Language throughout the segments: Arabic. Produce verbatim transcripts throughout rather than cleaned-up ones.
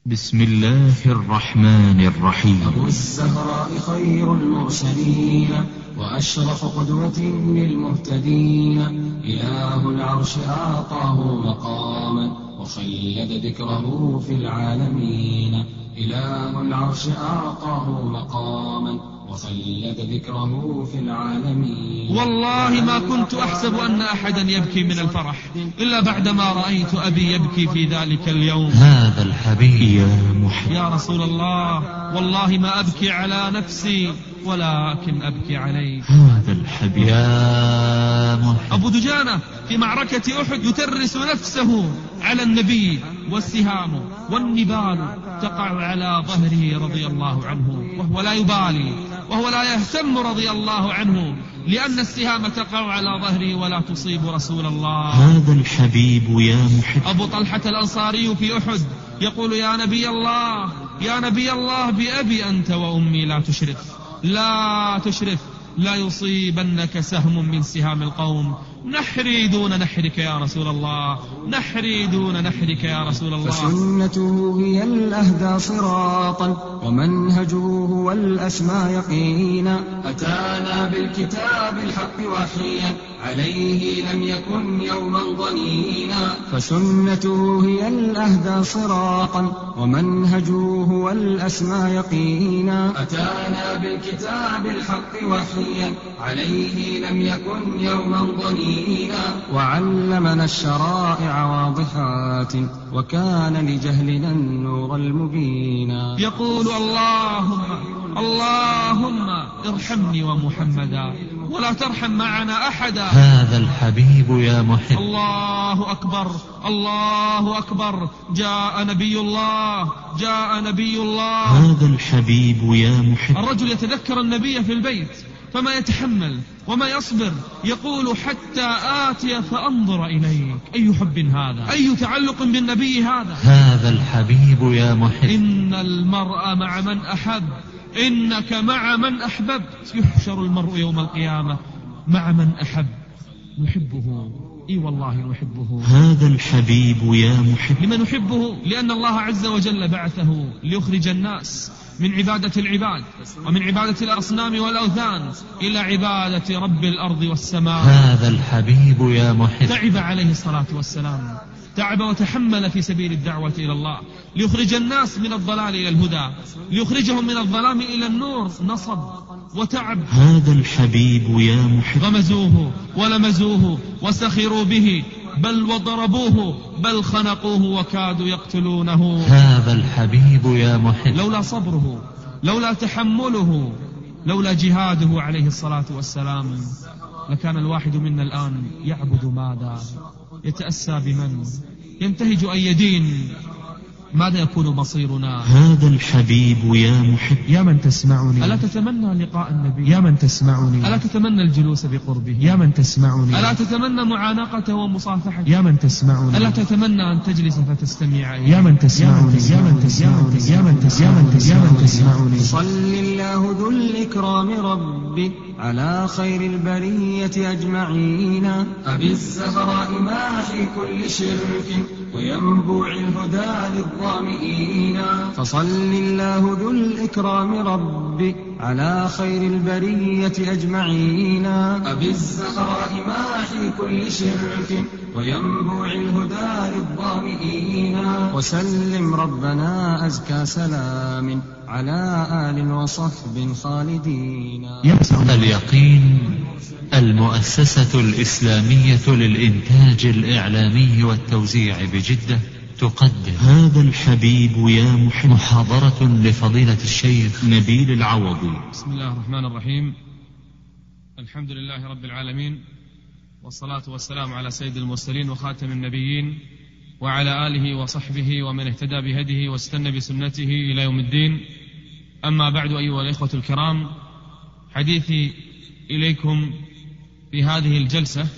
بسم الله الرحمن الرحيم. أبو الزهراء خير المرسلين وأشرف قدوة للمهتدين، إله العرش أعطاه مقاما وخلد ذكره في العالمين. إله العرش أعطاه مقاما وخلد ذكره في العالمين. والله ما كنت أحسب أن أحدا يبكي من الفرح إلا بعدما رأيت أبي يبكي في ذلك اليوم. هذا الحبيب يا محمد يا رسول الله، والله ما أبكي على نفسي ولكن أبكي عليك. هذا الحبيب يا محمد. أبو دجانة في معركة أحد يترس نفسه على النبي، والسهام والنبال تقع على ظهره رضي الله عنه، وهو لا يبالي وهو لا يهتم رضي الله عنه، لأن السهام تقع على ظهره ولا تصيب رسول الله. هذا الحبيب يا محب. أبو طلحة الأنصاري في أحد يقول: يا نبي الله، يا نبي الله، بأبي أنت وأمي لا تشرف، لا تشرف، لا يصيبنك سهم من سهام القوم. نحري دون نحرك يا رسول الله، نحري دون نحرك يا رسول الله. فسنته هي الأهدى صراطا ومنهجه هو الأسمى يقينا. أتانا بالكتاب الحق وحيا عليه لم يكن يوما ضنينا. فسنته هي الأهدى صراطا ومنهجه هو الأسمى يقينا. أتانا بالكتاب الحق وحيا عليه لم يكن يوما ضنينا. وعلمنا الشرائع واضحات وكان لجهلنا النور المبينا. يقول: اللهم اللهم ارحمني ومحمدا ولا ترحم معنا أحدا. هذا الحبيب يا محب. الله أكبر، الله أكبر، جاء نبي الله، جاء نبي الله. هذا الحبيب يا محب. الرجل يتذكر النبي في البيت فما يتحمل وما يصبر، يقول: حتى آتي فأنظر إليك. أي حب هذا، أي تعلق بالنبي هذا. هذا الحبيب يا محب. إن المرء مع من أحب، إنك مع من أحببت. يحشر المرء يوم القيامة مع من أحب. نحبه، إي والله نحبه. هذا الحبيب يا محب. لمن نحبه؟ لأن الله عز وجل بعثه ليخرج الناس من عبادة العباد ومن عبادة الأصنام والأوثان إلى عبادة رب الأرض والسماء. هذا الحبيب يا محب. تعب عليه الصلاة والسلام، تعب وتحمل في سبيل الدعوة إلى الله ليخرج الناس من الضلال إلى الهدى، ليخرجهم من الظلام إلى النور. نصب وتعب. هذا الحبيب يا محب. غمزوه ولمزوه وسخروا به، بل وضربوه، بل خنقوه وكادوا يقتلونه. هذا الحبيب يا محب. لولا صبره، لولا تحمله، لولا جهاده عليه الصلاة والسلام، لكان الواحد منا الآن يعبد ماذا؟ يتأسى بمن؟ ينتهج أي دين؟ ماذا يكون مصيرنا؟ هذا الحبيب يا محب. يا من تسمعني، ألا تتمنى لقاء النبي؟ يا من تسمعني، ألا تتمنى الجلوس بقربه؟ يا من تسمعني، ألا تتمنى معانقته ومصافحته؟ يا من تسمعني، ألا تتمنى أن تجلس فتستمع إليه؟ يا من تسمعني، يا من تسمعني، يا من تسمعني، يا من تسمعني. صل الله ذو الإكرام ربي على خير البرية أجمعين. أبي الزهراء ماحي كل شرك وينبوع الهدى للظامئين. فصل الله ذو الإكرام ربي على خير البرية أجمعين. أبي الزهراء ماحي كل شرك وينبوع الهدى للظامئين. وسلم ربنا أزكى سلام على آل وصحب خالدين. اليقين المؤسسة الإسلامية للإنتاج الإعلامي والتوزيع بجدة تقدم هذا الحبيب يا محب. محاضرة لفضيلة الشيخ نبيل العوضي. بسم الله الرحمن الرحيم. الحمد لله رب العالمين، والصلاة والسلام على سيد المرسلين وخاتم النبيين وعلى آله وصحبه ومن اهتدى بهديه واستنى بسنته إلى يوم الدين. أما بعد، أيها الإخوة الكرام، حديثي إليكم في هذه الجلسة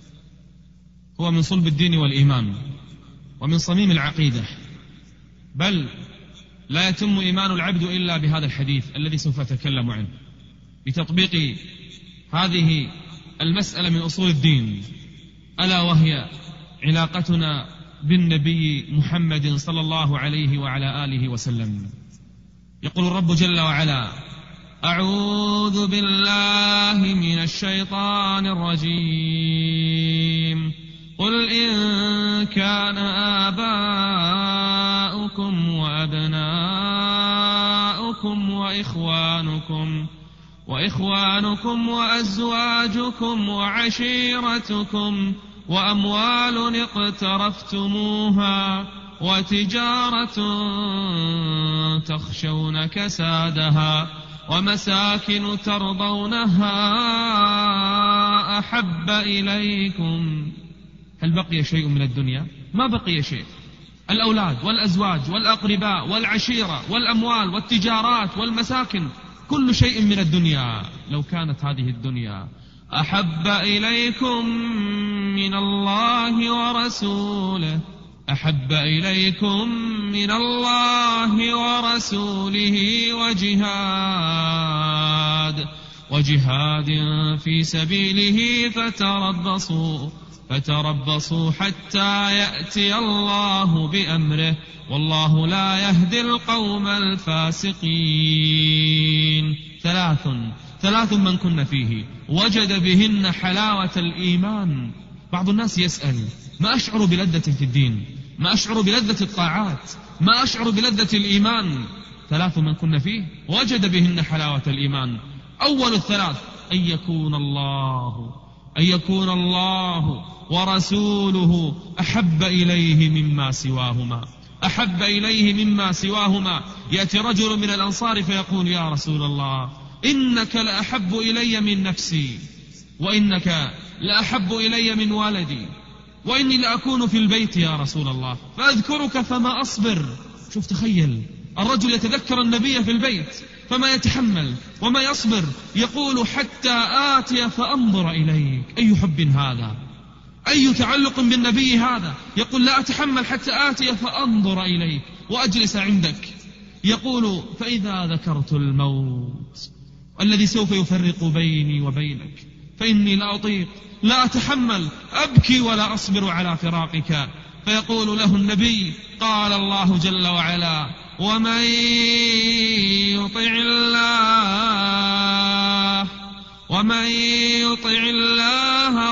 هو من صلب الدين والإيمان ومن صميم العقيدة، بل لا يتم إيمان العبد إلا بهذا الحديث الذي سوف أتكلم عنه، بتطبيق هذه المسألة من أصول الدين، ألا وهي علاقتنا بالنبي محمد صلى الله عليه وعلى آله وسلم. يقول الرب جل وعلا: أعوذ بالله من الشيطان الرجيم. قل إن كان آباؤكم وأبناؤكم وإخوانكم وإخوانكم وأزواجكم وعشيرتكم وأموال اقترفتموها وتجارة تخشون كسادها ومساكن ترضونها أحب إليكم. هل بقي شيء من الدنيا؟ ما بقي شيء. الأولاد والأزواج والأقرباء والعشيرة والأموال والتجارات والمساكن، كل شيء من الدنيا لو كانت هذه الدنيا أحب إليكم من الله ورسوله أحب إليكم من الله ورسوله وجهاد وجهاد في سبيله فتربصوا فتربصوا حتى يأتي الله بأمره والله لا يهدي القوم الفاسقين. ثلاث ثلاث من كن فيه وجد بهن حلاوة الإيمان. بعض الناس يسأل: ما أشعر بلذة في الدين، ما أشعر بلذة الطاعات، ما أشعر بلذة الإيمان. ثلاث من كن فيه وجد بهن حلاوة الإيمان. أول الثلاث أن يكون الله أن يكون الله ورسوله أحب إليه مما سواهما أحب إليه مما سواهما. يأتي رجل من الأنصار فيقول: يا رسول الله، إنك لأحب إلي من نفسي، وإنك لأحب إلي من والدي، وإني لأكون في البيت يا رسول الله فأذكرك فما أصبر. شوف، تخيل الرجل يتذكر النبي في البيت فما يتحمل وما يصبر، يقول: حتى آتي فأنظر إليك. أي حب هذا، أي تعلق بالنبي هذا. يقول: لا أتحمل حتى آتي فأنظر إليك وأجلس عندك. يقول: فإذا ذكرت الموت الذي سوف يفرق بيني وبينك فإني لا أطيق، لا أتحمل، أبكي ولا أصبر على فراقك. فيقول له النبي: قال الله جل وعلا: ومن يطع الله ومن يطع الله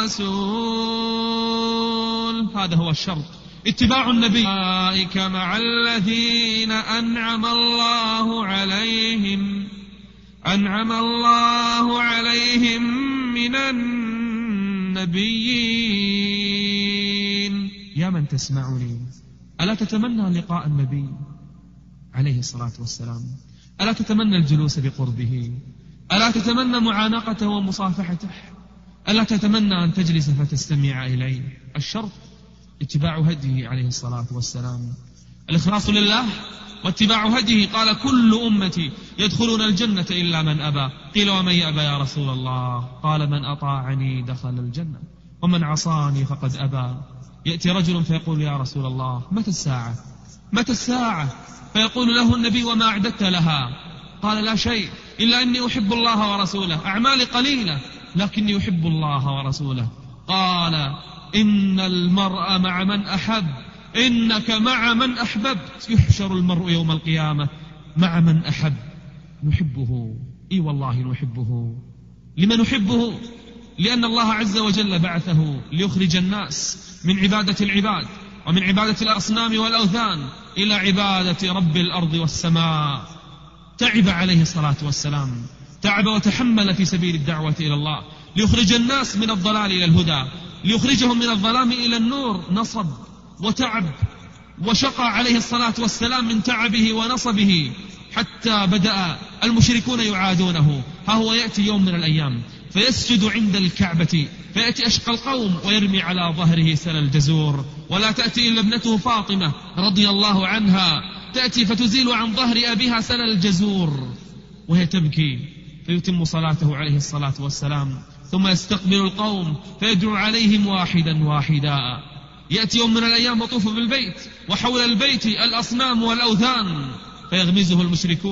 والرسول. هذا هو الشرط، اتباع النبي. أولئك مع الذين أنعم الله عليهم أنعم الله عليهم من النبيين. يا من تسمعني، ألا تتمنى لقاء النبي عليه الصلاة والسلام؟ ألا تتمنى الجلوس بقربه؟ ألا تتمنى معانقته ومصافحته؟ ألا تتمنى أن تجلس فتستمع إليه؟ الشرط اتباع هديه عليه الصلاة والسلام، الإخلاص لله واتباع هديه. قال: كل أمتي يدخلون الجنة إلا من أبى. قيل: ومن يأبى يا رسول الله؟ قال: من أطاعني دخل الجنة ومن عصاني فقد أبى. يأتي رجل فيقول: يا رسول الله، متى الساعة متى الساعة؟ فيقول له النبي: وما أعددت لها؟ قال: لا شيء إلا أني أحب الله ورسوله، أعمالي قليلة لكني أحب الله ورسوله. قال: إن المرء مع من أحب، إنك مع من أحببت. يحشر المرء يوم القيامة مع من أحب. نحبه، إي والله نحبه. لما نحبه؟ لأن الله عز وجل بعثه ليخرج الناس من عبادة العباد ومن عبادة الأصنام والأوثان إلى عبادة رب الأرض والسماء. تعب عليه الصلاة والسلام، تعب وتحمل في سبيل الدعوة إلى الله ليخرج الناس من الضلال إلى الهدى، ليخرجهم من الظلام إلى النور. نصب وتعب وشقى عليه الصلاة والسلام من تعبه ونصبه حتى بدأ المشركون يعادونه. ها هو يأتي يوم من الأيام فيسجد عند الكعبة، فيأتي أشقى القوم ويرمي على ظهره سل الجزور، ولا تأتي إلا ابنته فاطمة رضي الله عنها، تأتي فتزيل عن ظهر أبيها سل الجزور وهي تبكي، فيتم صلاته عليه الصلاة والسلام، ثم يستقبل القوم فيدعو عليهم واحدا واحدا. يأتي يوم من الأيام وطوف بالبيت وحول البيت الأصنام والأوثان، فيغمزه المشركون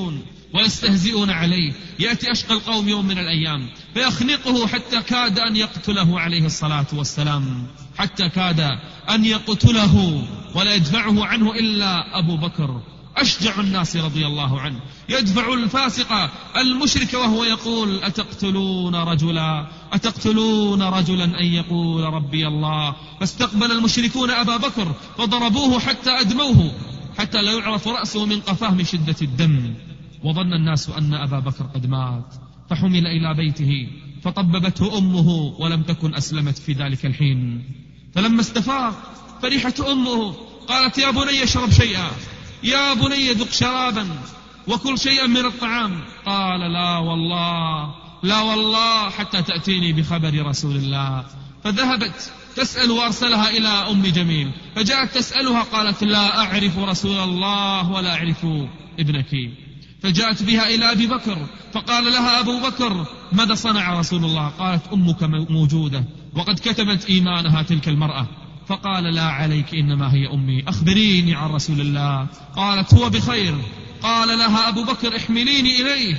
ويستهزئون عليه. يأتي أشقى القوم يوم من الأيام فيخنقه حتى كاد أن يقتله عليه الصلاة والسلام، حتى كاد أن يقتله، ولا يدفعه عنه إلا أبو بكر أشجع الناس رضي الله عنه، يدفع الفاسق المشرك وهو يقول أتقتلون رجلا أتقتلون رجلا أن يقول ربي الله. فاستقبل المشركون أبا بكر فضربوه حتى أدموه، حتى لا يعرف رأسه من قفاه من شدة الدم، وظن الناس أن أبا بكر قد مات، فحمل إلى بيته فطببته أمه، ولم تكن أسلمت في ذلك الحين. فلما استفاق فرحت أمه، قالت يا بني اشرب شيئا، يا بني ذق شرابا وكل شيئا من الطعام. قال لا والله لا والله حتى تأتيني بخبر رسول الله. فذهبت تسأل وأرسلها إلى أم جميل، فجاءت تسألها قالت لا أعرف رسول الله ولا أعرف ابنك. فجاءت بها إلى أبي بكر فقال لها أبو بكر ماذا صنع رسول الله؟ قالت أمك موجودة وقد كتبت إيمانها تلك المرأة. فقال لا عليك إنما هي أمي، أخبريني عن رسول الله. قالت هو بخير. قال لها أبو بكر احمليني إليه.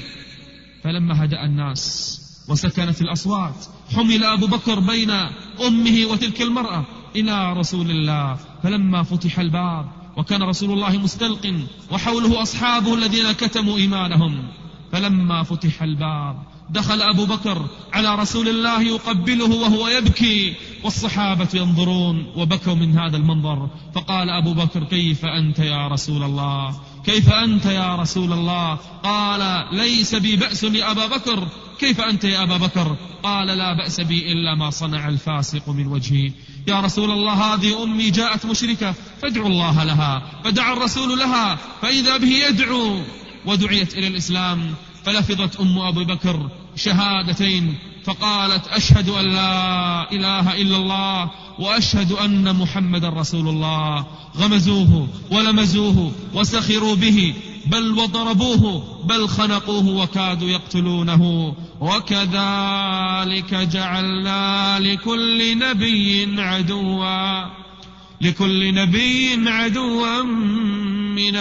فلما هدأ الناس وسكنت الأصوات حمل أبو بكر بين أمه وتلك المرأة إلى رسول الله. فلما فتح الباب وكان رسول الله مستلق وحوله أصحابه الذين كتموا إيمانهم، فلما فتح الباب دخل أبو بكر على رسول الله يقبله وهو يبكي، والصحابة ينظرون وبكوا من هذا المنظر. فقال أبو بكر كيف أنت يا رسول الله؟ كيف أنت يا رسول الله؟ قال ليس بي بأس يا أبا بكر. كيف أنت يا أبا بكر؟ قال لا بأس بي إلا ما صنع الفاسق من وجهي. يا رسول الله هذه أمي جاءت مشركة فادعوا الله لها. فدعا الرسول لها فإذا به يدعو، ودعيت إلى الإسلام. فلفظت أم أبي بكر شهادتين فقالت أشهد أن لا إله إلا الله وأشهد أن محمد رسول الله. غمزوه ولمزوه وسخروا به، بل وضربوه بل خنقوه وكادوا يقتلونه. وكذلك جعلنا لكل نبي عدوا لكل نبي عدوا من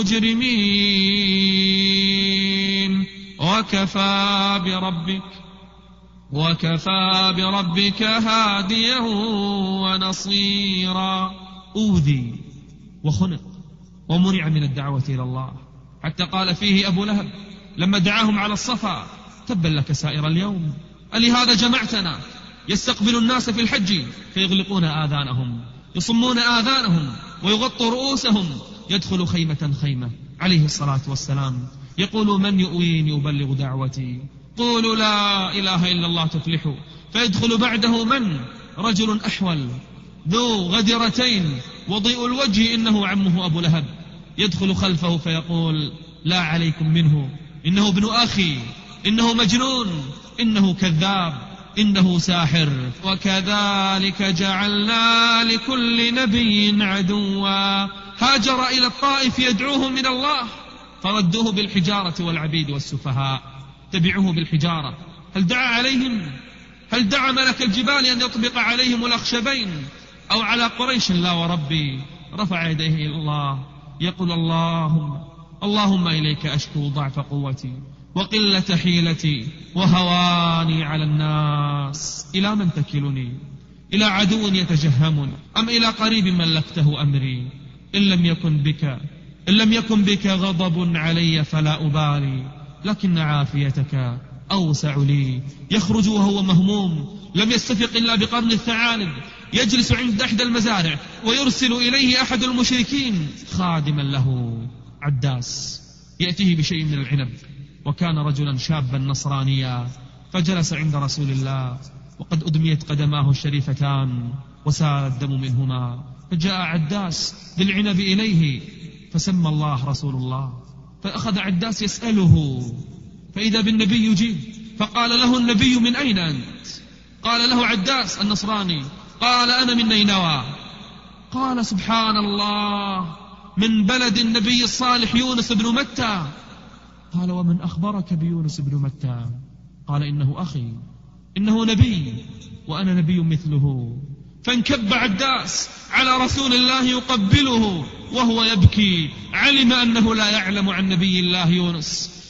المجرمين وكفى بربك وكفى بربك هاديا ونصيرا. أوذي وخنق ومنع من الدعوة إلى الله، حتى قال فيه أبو لهب لما دعاهم على الصفا تبا لك سائر اليوم، ألهذا جمعتنا؟ يستقبل الناس في الحج فيغلقون آذانهم، يصمون آذانهم ويغطوا رؤوسهم، يدخل خيمة خيمة عليه الصلاة والسلام يقول من يؤويني يبلغ دعوتي؟ قولوا لا إله إلا الله تفلحوا. فيدخل بعده من؟ رجل أحول ذو غدرتين وضيء الوجه إنه عمه أبو لهب، يدخل خلفه فيقول لا عليكم منه، إنه ابن أخي، إنه مجنون، إنه كذاب، إنه ساحر. وكذلك جعلنا لكل نبي عدوا. هاجر إلى الطائف يدعوهم من الله فردوه بالحجارة والعبيد والسفهاء، تبعوه بالحجارة. هل دعا عليهم؟ هل دعا ملك الجبال أن يطبق عليهم الأخشبين أو على قريش؟ لا وربي، رفع يديه إلى الله يقول اللهم اللهم إليك أشكو ضعف قوتي وقلة حيلتي وهواني على الناس. إلى من تكلني؟ إلى عدو يتجهمني أم إلى قريب ملكته أمري؟ إن لم يكن بك إن لم يكن بك غضب علي فلا أبالي، لكن عافيتك أوسع لي. يخرج وهو مهموم لم يستفق إلا بقرن الثعالب، يجلس عند إحدى المزارع ويرسل إليه أحد المشركين خادما له عداس يأتيه بشيء من العنب، وكان رجلا شابا نصرانيا. فجلس عند رسول الله وقد أدميت قدماه الشريفتان وسال الدم منهما، فجاء عداس بالعنب إليه فسمى الله رسول الله، فأخذ عداس يسأله فإذا بالنبي يجيب، فقال له النبي من أين أنت؟ قال له عداس النصراني، قال أنا من نينوى. قال سبحان الله، من بلد النبي الصالح يونس بن متى. قال ومن أخبرك بيونس بن متى؟ قال إنه أخي، إنه نبي وأنا نبي مثله. فانكب عداس على رسول الله يقبله وهو يبكي، علم أنه لا يعلم عن نبي الله يونس،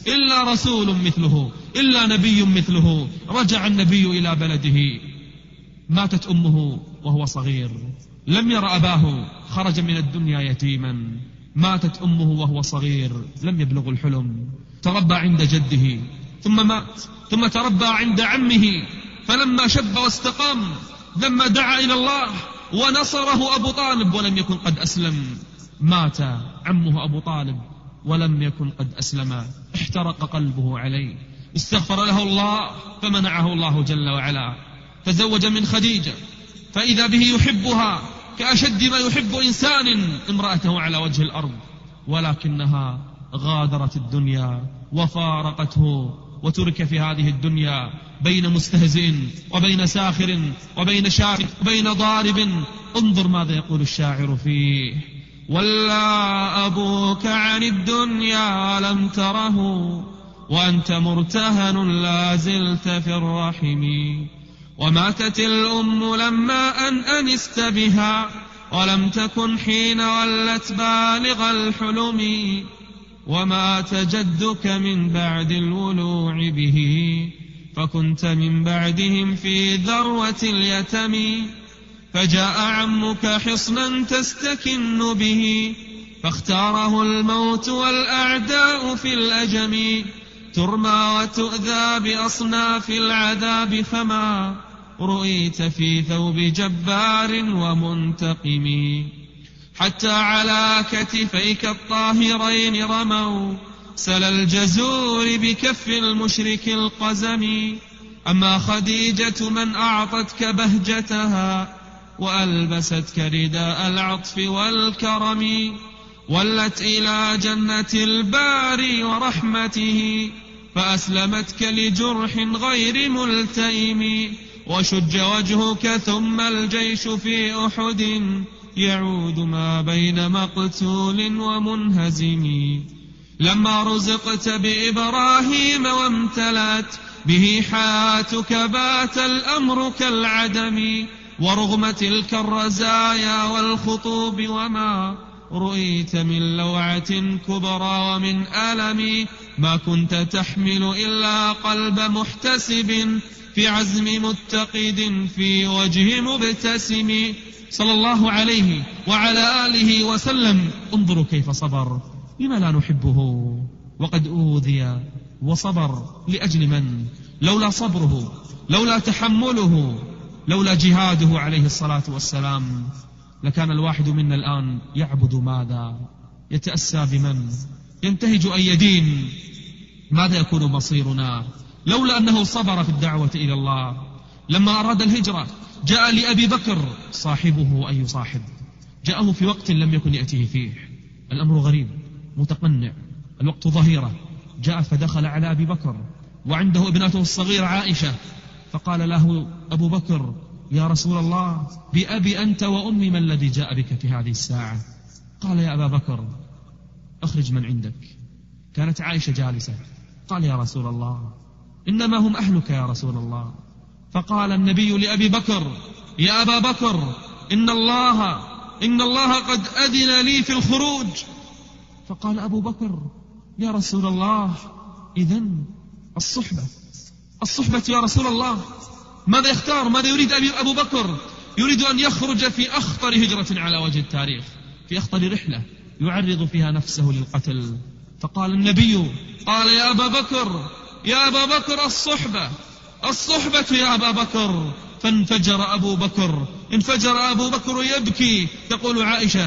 إلا رسول مثله، إلا نبي مثله. رجع النبي إلى بلده، ماتت أمه وهو صغير، لم ير أباه، خرج من الدنيا يتيما. ماتت أمه وهو صغير، لم يبلغ الحلم. تربى عند جده ثم مات، ثم تربى عند عمه، فلما شب واستقام، لما دعا إلى الله ونصره أبو طالب ولم يكن قد أسلم، مات عمه أبو طالب ولم يكن قد أسلم، احترق قلبه عليه. استغفر له الله فمنعه الله جل وعلا. تزوج من خديجة فإذا به يحبها كأشد ما يحب إنسان امرأته على وجه الأرض، ولكنها غادرت الدنيا وفارقته، وترك في هذه الدنيا بين مستهزئ وبين ساخر وبين شاكر وبين ضارب. انظر ماذا يقول الشاعر فيه: ولا أبوك عن الدنيا لم تره، وأنت مرتهن لا زلت في الرحم. وماتت الأم لما أن أنست بها، ولم تكن حين ولت بالغ الحلم. ومات جدك من بعد الولوع به، فكنت من بعدهم في ذروة اليتم. فجاء عمك حصنا تستكن به، فاختاره الموت والأعداء في الأجم. ترمى وتؤذى بأصناف العذاب، فما رؤيت في ثوب جبار ومنتقم. حتى على كتفيك الطاهرين رموا سل الجزور بكف المشرك القزم. أما خديجة من أعطتك بهجتها، وألبستك رداء العطف والكرم. ولت إلى جنة الباري ورحمته، فأسلمتك لجرح غير ملتئم. وشج وجهك ثم الجيش في أحد، يعود ما بين مقتول ومنهزم. لما رزقت بإبراهيم وامتلأت به حياتك، بات الأمر كالعدم. ورغم تلك الرزايا والخطوب، وما رؤيت من لوعة كبرى ومن ألم. ما كنت تحمل إلا قلب محتسب، في عزم متقد في وجه مبتسم. صلى الله عليه وعلى آله وسلم. انظروا كيف صبر، لما لا نحبه وقد أوذي وصبر؟ لأجل من؟ لولا صبره، لولا تحمله، لولا جهاده عليه الصلاة والسلام، لكان الواحد منا الآن يعبد ماذا؟ يتأسى بمن؟ ينتهج أي دين؟ ماذا يكون مصيرنا لولا أنه صبر في الدعوة إلى الله؟ لما أراد الهجرة جاء لأبي بكر صاحبه أي صاحب، جاءه في وقت لم يكن يأتيه فيه، الأمر غريب متقنع، الوقت ظهيرة. جاء فدخل على أبي بكر وعنده ابنته الصغيرة عائشة، فقال له أبو بكر: يا رسول الله، بأبي أنت وأمي، ما الذي جاء بك في هذه الساعة؟ قال: يا أبا بكر أخرج من عندك. كانت عائشة جالسة. قال: يا رسول الله، إنما هم أهلك يا رسول الله. فقال النبي لأبي بكر: يا أبا بكر، إن الله إن الله قد أذن لي في الخروج. فقال أبو بكر: يا رسول الله، إذن الصحبة الصحبة يا رسول الله. ماذا يختار؟ ماذا يريد أبو بكر؟ يريد أن يخرج في أخطر هجرة على وجه التاريخ، في أخطر رحلة يعرض فيها نفسه للقتل. فقال النبي، قال: يا أبا بكر يا أبا بكر الصحبة الصحبة يا أبا بكر. فانفجر أبو بكر انفجر أبو بكر يبكي. تقول عائشة: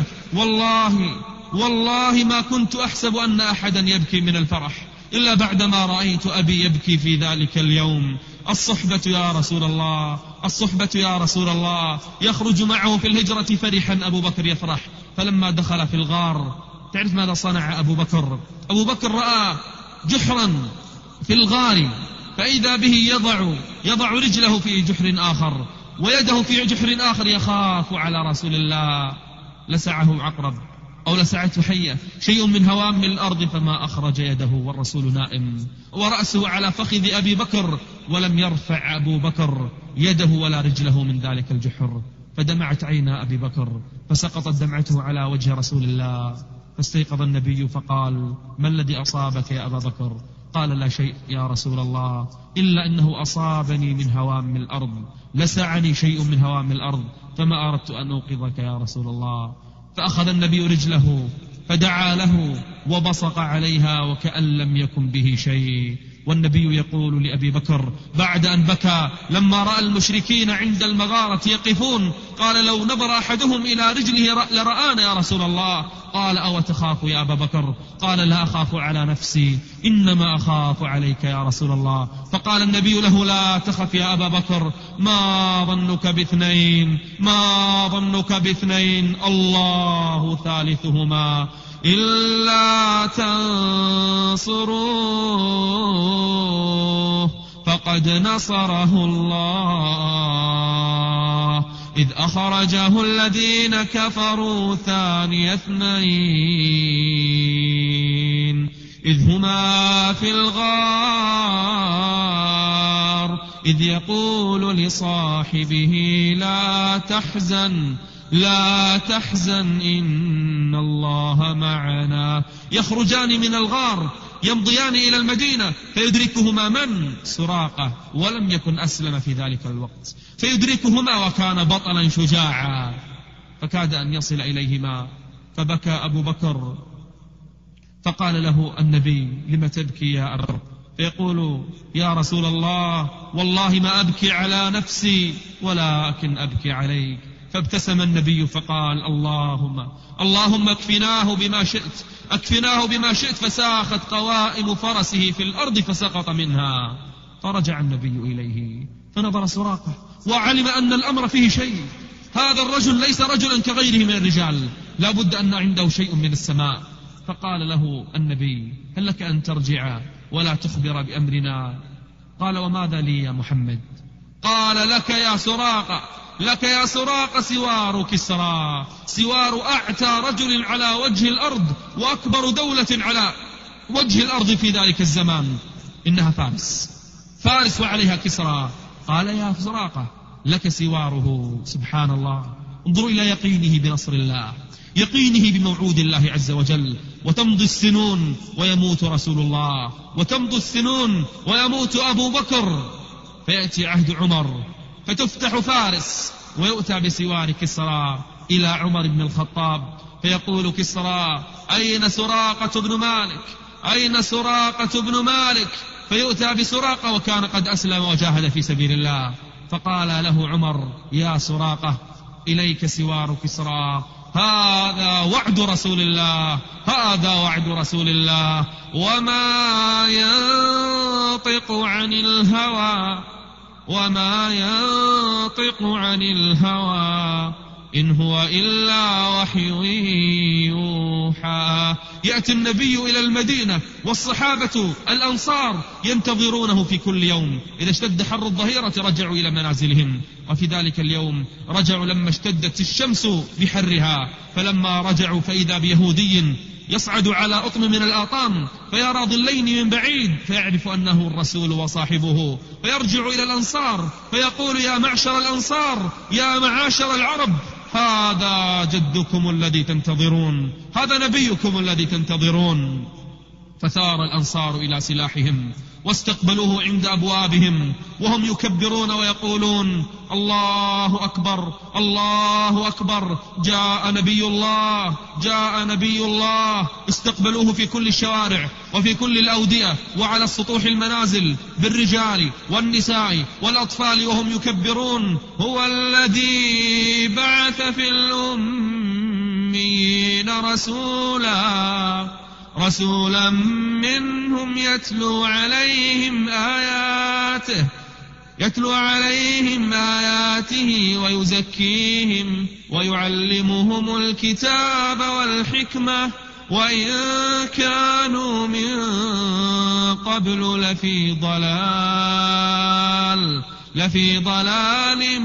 والله والله ما كنت أحسب أن أحدا يبكي من الفرح إلا بعدما رأيت أبي يبكي في ذلك اليوم. الصحبة يا رسول الله الصحبة يا رسول الله. يخرج معه في الهجرة فرحا، أبو بكر يفرح. فلما دخل في الغار، تعرف ماذا صنع أبو بكر؟ أبو بكر رأى جحرا في الغار، فإذا به يضع يضع رجله في جحر آخر ويده في جحر آخر، يخاف على رسول الله. لسعه عقرب أو لسعته حية، شيء من هوام الأرض، فما أخرج يده والرسول نائم ورأسه على فخذ أبي بكر، ولم يرفع أبو بكر يده ولا رجله من ذلك الجحر. فدمعت عينا أبي بكر، فسقطت دمعته على وجه رسول الله. فاستيقظ النبي فقال: ما الذي أصابك يا أبا بكر؟ فقال لا شيء يا رسول الله إلا أنه أصابني من هوام الأرض، لسعني شيء من هوام الأرض فما أردت أن أوقظك يا رسول الله. فأخذ النبي رجله فدعا له وبصق عليها وكأن لم يكن به شيء. والنبي يقول لأبي بكر بعد أن بكى لما رأى المشركين عند المغارة يقفون، قال لو نظر أحدهم إلى رجله لرآنا يا رسول الله. قال أو تخاف يا أبا بكر؟ قال لا أخاف على نفسي إنما أخاف عليك يا رسول الله. فقال النبي له لا تخف يا أبا بكر، ما ظنك باثنين ما ظنك باثنين الله ثالثهما إلا تنصروه فقد نصره الله إذ أخرجه الذين كفروا ثاني اثنين إذ هما في الغار إذ يقول لصاحبه لا تحزن لا تحزن إن الله معنا. يخرجان من الغار يمضيان إلى المدينة فيدركهما من؟ سراقة، ولم يكن أسلم في ذلك الوقت، فيدركهما وكان بطلا شجاعا، فكاد أن يصل إليهما فبكى أبو بكر. فقال له النبي لم تبكي يا أبا؟ فيقول يا رسول الله والله ما أبكي على نفسي ولكن أبكي عليك. فابتسم النبي فقال اللهم اللهم اكفناه بما شئت اكفناه بما شئت فساخت قوائم فرسه في الأرض فسقط منها. فرجع النبي إليه فنظر سراقة وعلم أن الأمر فيه شيء، هذا الرجل ليس رجلا كغيره من الرجال، لا بد أن عنده شيء من السماء. فقال له النبي هل لك أن ترجع ولا تخبر بأمرنا؟ قال وماذا لي يا محمد؟ قال لك يا سراقة لك يا سراقة سوار كسرى، سوار أعتى رجل على وجه الأرض وأكبر دولة على وجه الأرض في ذلك الزمان، إنها فارس فارس وعليها كسرى. قال يا سراقة لك سواره. سبحان الله، انظروا إلى يقينه بنصر الله، يقينه بموعود الله عز وجل. وتمضي السنون ويموت رسول الله، وتمضي السنون ويموت أبو بكر، فيأتي عهد عمر فتفتح فارس ويؤتى بسوار كسرى إلى عمر بن الخطاب، فيقول كسرى أين سراقة بن مالك أين سراقة بن مالك؟ فيؤتى بسراقة وكان قد أسلم وجاهد في سبيل الله. فقال له عمر يا سراقة إليك سوار كسرى، هذا وعد رسول الله هذا وعد رسول الله وما ينطق عن الهوى وما ينطق عن الهوى إن هو إلا وحي يوحى. يأتي النبي إلى المدينة والصحابة الأنصار ينتظرونه في كل يوم، إذا اشتد حر الظهيرة رجعوا إلى منازلهم، وفي ذلك اليوم رجعوا لما اشتدت الشمس بحرها، فلما رجعوا فإذا بيهودي يصعد على أطم من الآطام فيرى ظلين من بعيد فيعرف أنه الرسول وصاحبه، فيرجع إلى الأنصار فيقول يا معشر الأنصار يا معاشر العرب هذا جدكم الذي تنتظرون، هذا نبيكم الذي تنتظرون. فثار الأنصار إلى سلاحهم واستقبلوه عند أبوابهم وهم يكبرون ويقولون الله أكبر الله أكبر، جاء نبي الله جاء نبي الله. استقبلوه في كل الشوارع وفي كل الأودية وعلى السطوح المنازل بالرجال والنساء والأطفال وهم يكبرون. هو الذي بعث في الأميين رسولا رسولا منهم يتلو عليهم آياته يتلو عليهم آياته ويزكيهم ويعلمهم الكتاب والحكمة وإن كانوا من قبل لفي ضلال لفي ضلال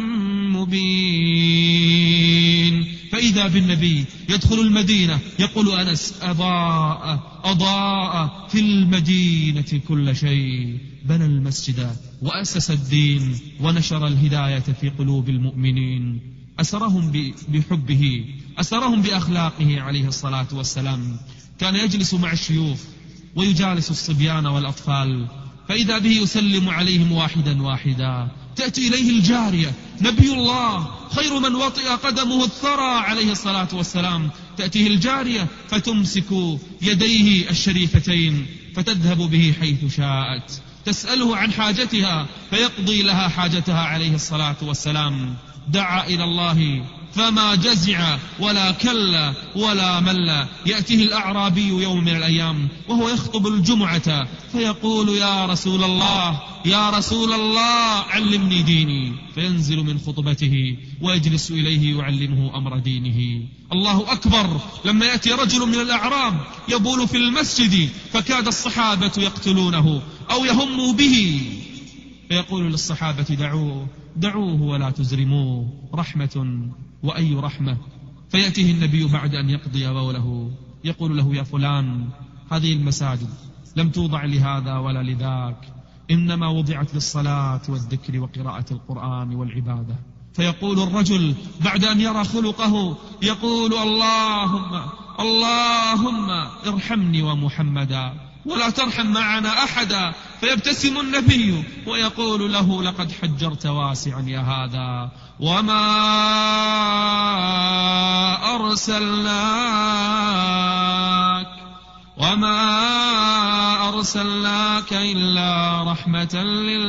مبين. فإذا بالنبي يدخل المدينة يقول أنس أضاء أضاء في المدينة كل شيء، بنى المسجد وأسس الدين ونشر الهداية في قلوب المؤمنين، أسرهم بحبه أسرهم بأخلاقه عليه الصلاة والسلام. كان يجلس مع الشيوخ ويجالس الصبيان والأطفال، فإذا به يسلم عليهم واحدا واحدا. تأتي إليه الجارية، نبي الله خير من وطئ قدمه الثرى عليه الصلاة والسلام، تأتيه الجارية فتمسك يديه الشريفتين فتذهب به حيث شاءت، تسأله عن حاجتها فيقضي لها حاجتها عليه الصلاة والسلام. دعا إلى الله فما جزع ولا كلا ولا مل. يأتيه الأعرابي يوم من الأيام وهو يخطب الجمعة فيقول يا رسول الله يا رسول الله علمني ديني، فينزل من خطبته ويجلس إليه يعلمه أمر دينه. الله أكبر. لما يأتي رجل من الأعراب يبول في المسجد فكاد الصحابة يقتلونه أو يهموا به، فيقول للصحابة دعوه دعوه ولا تزرموه، رحمة وأي رحمة. فيأتيه النبي بعد أن يقضي بوله يقول له يا فلان هذه المساجد لم توضع لهذا ولا لذاك، إنما وضعت للصلاة والذكر وقراءة القرآن والعبادة. فيقول الرجل بعد أن يرى خلقه يقول اللهم اللهم ارحمني ومحمدا ولا ترحم معنا أحدا. فيبتسم النبي ويقول له لقد حجرت واسعا يا هذا، وما أرسلناك وما أرسلناك إلا رحمة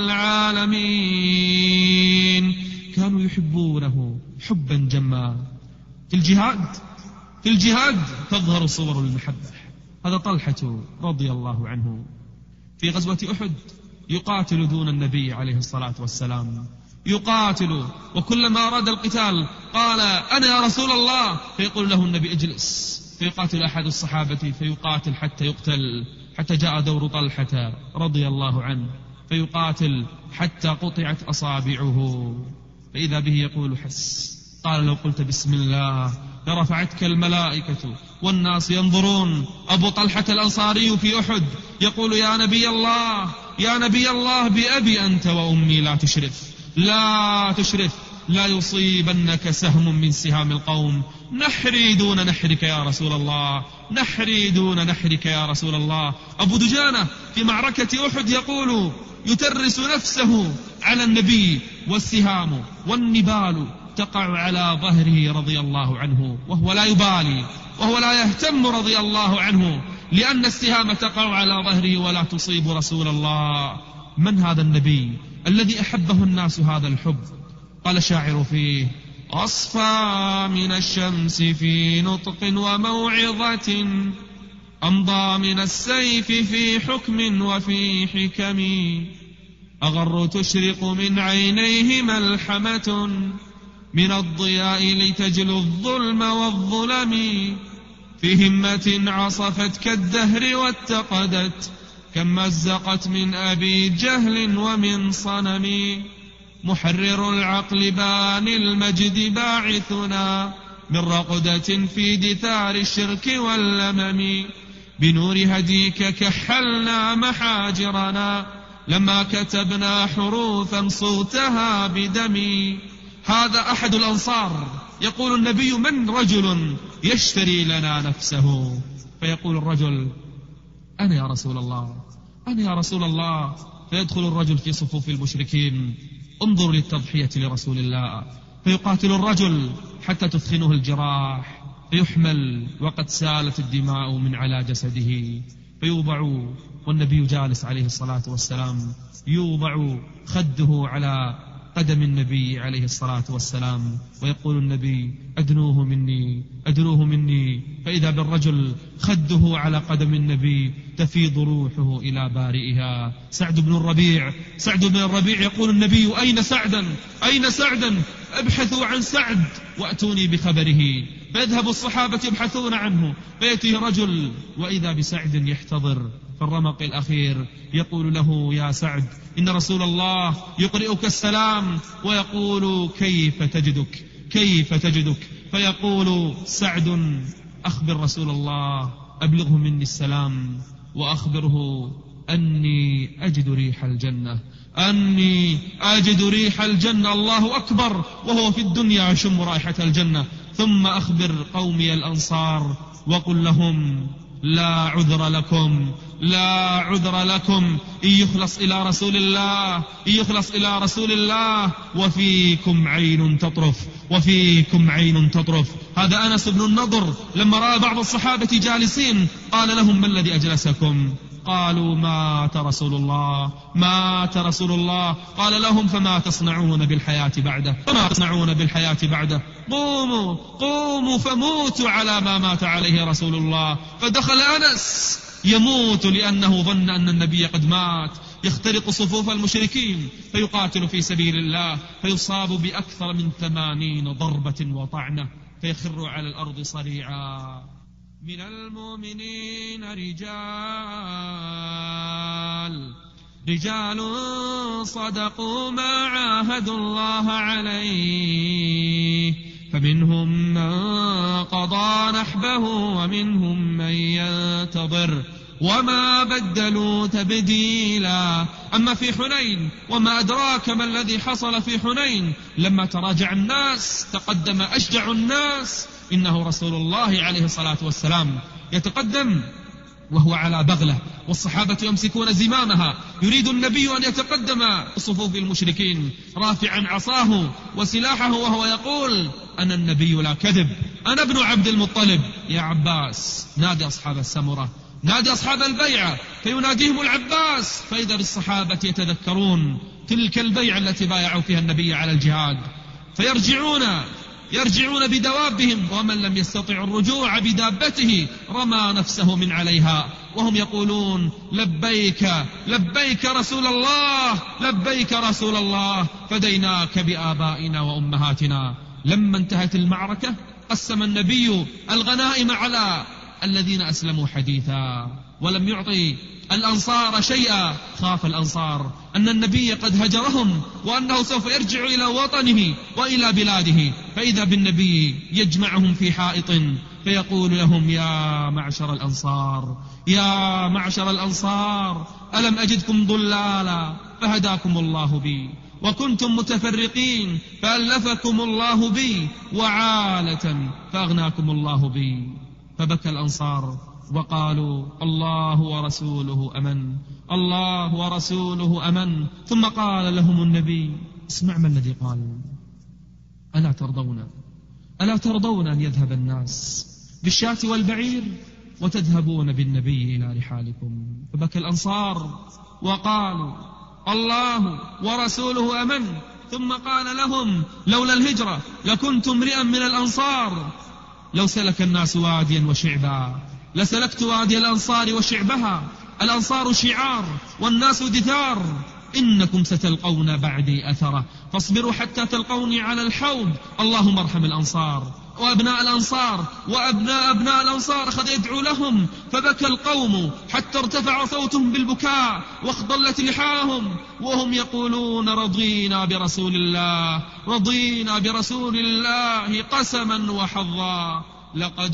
للعالمين. كانوا يحبونه حبا جما. في الجهاد في الجهاد تظهر صور المحبة. هذا طلحة رضي الله عنه في غزوة أحد يقاتل دون النبي عليه الصلاة والسلام، يقاتل، وكلما أراد القتال قال أنا يا رسول الله، فيقول له النبي اجلس، فيقاتل أحد الصحابة فيقاتل حتى يقتل، حتى جاء دور طلحة رضي الله عنه فيقاتل حتى قطعت أصابعه، فإذا به يقول حس. قال لو قلت بسم الله لرفعتك الملائكة والناس ينظرون. أبو طلحة الأنصاري في أحد يقول يا نبي الله يا نبي الله بأبي أنت وأمي لا تشرف لا تشرف لا يصيبنك سهم من سهام القوم، نحري دون نحرك يا رسول الله نحري دون نحرك يا رسول الله. أبو دجانة في معركة أحد يقول يترس نفسه على النبي والسهام والنبال تقع على ظهره رضي الله عنه وهو لا يبالي وهو لا يهتم رضي الله عنه، لأن السهام تقع على ظهره ولا تصيب رسول الله. من هذا النبي الذي أحبه الناس هذا الحب؟ قال شاعر فيه أصفى من الشمس في نطق وموعظة، أمضى من السيف في حكم وفي حكم، أغر تشرق من عينيه ملحمة، من الضياء لتجلو الظلم والظلم، في همة عصفت كالدهر واتقدت، كم مزقت من أبي جهل ومن صنم، محرر العقل بان المجد باعثنا، من رقدة في دثار الشرك واللمم، بنور هديك كحلنا محاجرنا، لما كتبنا حروفا صوتها بدمي. هذا أحد الأنصار يقول النبي من رجل يشتري لنا نفسه؟ فيقول الرجل أنا يا رسول الله أنا يا رسول الله. فيدخل الرجل في صفوف المشركين، انظر للتضحية لرسول الله، فيقاتل الرجل حتى تثخنه الجراح، فيحمل وقد سالت الدماء من على جسده، فيوضع والنبي جالس عليه الصلاة والسلام، يوضع خده على قدم النبي عليه الصلاة والسلام، ويقول النبي أدنوه مني أدنوه مني، فإذا بالرجل خده على قدم النبي تفيض روحه إلى بارئها. سعد بن الربيع سعد بن الربيع يقول النبي أين سعدا أين سعدا ابحثوا عن سعد وأتوني بخبره. فيذهب الصحابة يبحثون عنه، فيأتيه رجل وإذا بسعد يحتضر في الرمق الأخير، يقول له يا سعد إن رسول الله يقرئك السلام ويقول كيف تجدك كيف تجدك فيقول سعد أخبر رسول الله أبلغه مني السلام وأخبره أني أجد ريح الجنة أني أجد ريح الجنة الله أكبر، وهو في الدنيا يشم رائحة الجنة. ثم أخبر قومي الأنصار وقل لهم لا عذر لكم لا عذر لكم إن يخلص إلى رسول الله إن يخلص إلى رسول الله وفيكم عين تطرف وفيكم عين تطرف. هذا أنس بن النضر لما رأى بعض الصحابة جالسين قال لهم: ما الذي أجلسكم؟ قالوا: مات رسول الله مات رسول الله. قال لهم: فما تصنعون بالحياة بعده فما تصنعون بالحياة بعده قوموا قوموا فموتوا على ما مات عليه رسول الله. فدخل أنس يموت لأنه ظن أن النبي قد مات، يخترق صفوف المشركين فيقاتل في سبيل الله فيصاب بأكثر من ثمانين ضربة وطعنة فيخر على الأرض صريعا. من المؤمنين رجال رجال صدقوا ما عاهدوا الله عليه فمنهم من قضى نحبه ومنهم من ينتظر وما بدلوا تبديلا. أما في حنين وما أدراك ما الذي حصل في حنين، لما تراجع الناس تقدم أشجع الناس، إنه رسول الله عليه الصلاة والسلام يتقدم وهو على بغلة والصحابة يمسكون زمامها، يريد النبي أن يتقدم صفوف المشركين رافعا عصاه وسلاحه وهو يقول: أنا النبي لا كذب، أنا ابن عبد المطلب. يا عباس نادي أصحاب السمرة، نادي أصحاب البيعة. فيناديهم العباس فإذا بالصحابة يتذكرون تلك البيعة التي بايعوا فيها النبي على الجهاد، فيرجعون يرجعون بدوابهم، ومن لم يستطع الرجوع بدابته رمى نفسه من عليها وهم يقولون: لبيك لبيك رسول الله لبيك رسول الله فديناك بآبائنا وأمهاتنا. لما انتهت المعركة قسم النبي الغنائم على الذين أسلموا حديثا ولم يعطي الأنصار شيئا. خاف الأنصار أن النبي قد هجرهم وأنه سوف يرجع إلى وطنه وإلى بلاده، فإذا بالنبي يجمعهم في حائط فيقول لهم: يا معشر الأنصار يا معشر الأنصار ألم أجدكم ضلالا فهداكم الله بي، وكنتم متفرقين فألفكم الله بي، وعالة فأغناكم الله بي. فبكى الأنصار وقالوا: الله ورسوله أمن الله ورسوله أمن. ثم قال لهم النبي: اسمع ما الذي قال: ألا ترضون ألا ترضون أن يذهب الناس بالشاة والبعير وتذهبون بالنبي إلى رحالكم؟ فبكى الأنصار وقالوا: الله ورسوله أمن. ثم قال لهم: لولا الهجرة لكنت امرئا من الأنصار، لو سلك الناس واديا وشعبا لسلكت وادي الأنصار وشعبها. الأنصار شعار والناس دثار، إنكم ستلقون بعدي أثرة فاصبروا حتى تلقوني على الحوض. اللهم ارحم الأنصار وأبناء الأنصار وأبناء أبناء الأنصار. أخذ يدعو لهم فبكى القوم حتى ارتفع صوتهم بالبكاء واخضلت لحاهم وهم يقولون: رضينا برسول الله رضينا برسول الله قسما وحظا. لقد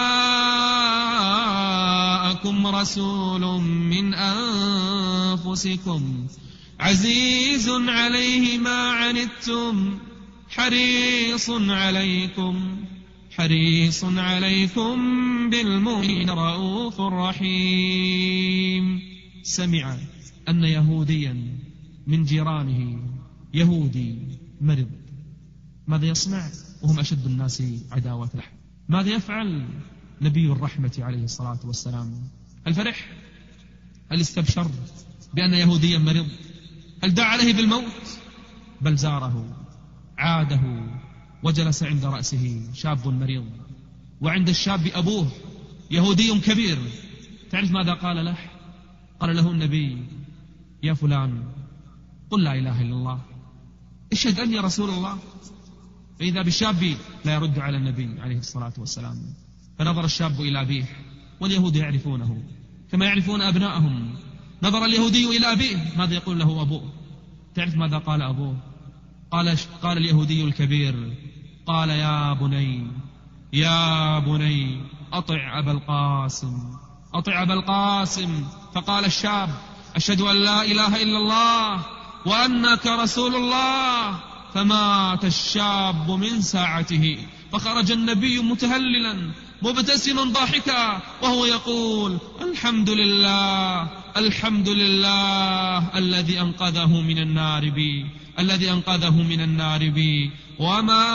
جاءكم رسول من أنفسكم عزيز عليه ما عنتم حريص عليكم حريص عليكم بالمؤمنين رؤوف رحيم. سمع أن يهوديا من جيرانه يهودي مرض، ماذا يصنع وهم أشد الناس عداوة له؟ ماذا يفعل نبي الرحمة عليه الصلاة والسلام؟ هل فرح؟ هل استبشر بأن يهوديا مرض؟ هل دعا عليه بالموت؟ بل زاره عاده وجلس عند رأسه شاب مريض، وعند الشاب أبوه يهودي كبير. تعرف ماذا قال له؟ قال له النبي: يا فلان قل لا إله إلا الله اشهد أني رسول الله. فإذا بالشاب لا يرد على النبي عليه الصلاة والسلام. فنظر الشاب إلى أبيه، واليهود يعرفونه كما يعرفون أبنائهم. نظر اليهودي إلى أبيه، ماذا يقول له أبوه؟ تعرف ماذا قال أبوه؟ قال, قال اليهودي الكبير: قال: يا بني يا بني أطع أبا القاسم أطع أبا القاسم. فقال الشاب: أشهد أن لا إله إلا الله وأنك رسول الله. فمات الشاب من ساعته، فخرج النبي متهللا مبتسما ضاحكا وهو يقول الحمد لله الحمد لله الذي أنقذه من النار بي الذي أنقذه من النار بي وما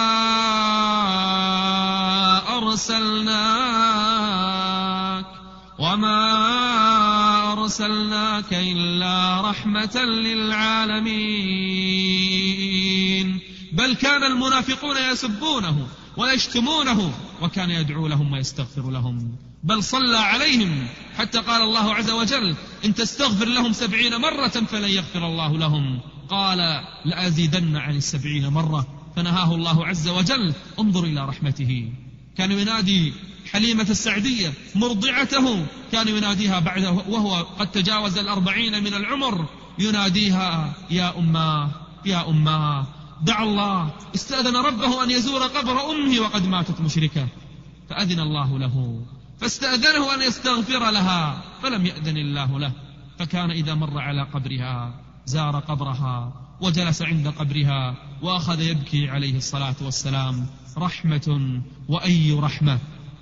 أرسلناك وما أرسلناك إلا رحمة للعالمين. بل كان المنافقون يسبونه ويشتمونه وكان يدعو لهم ويستغفر لهم، بل صلى عليهم حتى قال الله عز وجل إن تستغفر لهم سبعين مرة فلن يغفر الله لهم، قال لأزيدن عن السبعين مرة، فنهاه الله عز وجل. انظر إلى رحمته. كان ينادي حليمة السعدية مرضعته، كان يناديها بعد وهو قد تجاوز الأربعين من العمر، يناديها يا أماه يا أماه. دعا الله، استأذن ربه أن يزور قبر أمه وقد ماتت مشركة، فأذن الله له، فاستأذنه أن يستغفر لها فلم يأذن الله له، فكان إذا مر على قبرها زار قبرها وجلس عند قبرها وأخذ يبكي عليه الصلاة والسلام. رحمة وأي رحمة.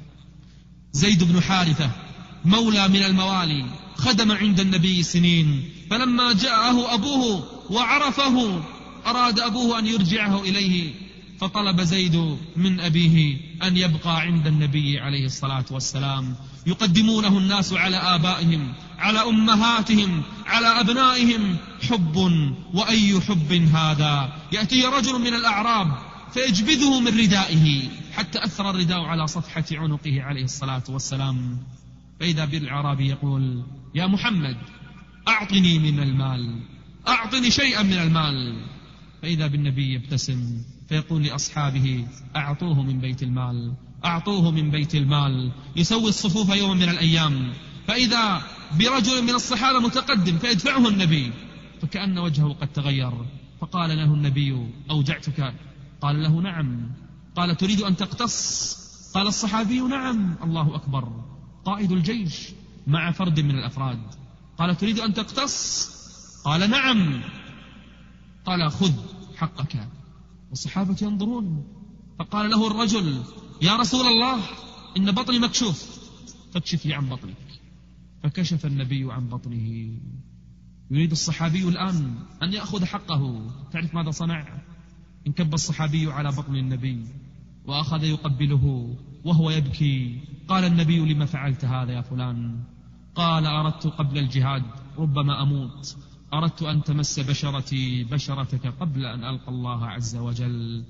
زيد بن حارثة مولى من الموالي، خدم عند النبي سنين، فلما جاءه أبوه وعرفه أراد أبوه أن يرجعه إليه، فطلب زيد من أبيه أن يبقى عند النبي عليه الصلاة والسلام. يقدمونه الناس على آبائهم، على أمهاتهم، على أبنائهم. حب وأي حب هذا. يأتي رجل من الأعراب فيجبذه من ردائه حتى أثر الرداء على صفحة عنقه عليه الصلاة والسلام، فإذا بالأعرابي يقول يا محمد أعطني من المال، أعطني شيئا من المال. فإذا بالنبي يبتسم فيقول لأصحابه أعطوه من بيت المال، أعطوه من بيت المال. يسوي الصفوف يوم من الأيام، فإذا برجل من الصحابة متقدم فيدفعه النبي، فكأن وجهه قد تغير، فقال له النبي أوجعتك؟ قال له نعم. قال تريد أن تقتص؟ قال الصحابي نعم. الله أكبر، قائد الجيش مع فرد من الأفراد. قال تريد أن تقتص؟ قال نعم. قال خذ حقك. والصحابة ينظرون، فقال له الرجل يا رسول الله إن بطني مكشوف، فاكشف لي عن بطنك. فكشف النبي عن بطنه. يريد الصحابي الآن أن يأخذ حقه. تعرف ماذا صنع؟ انكب الصحابي على بطن النبي وأخذ يقبله وهو يبكي. قال النبي لما فعلت هذا يا فلان؟ قال أردت قبل الجهاد ربما أموت، أردت أن تمس بشرتي بشرتك قبل أن ألقى الله عز وجل.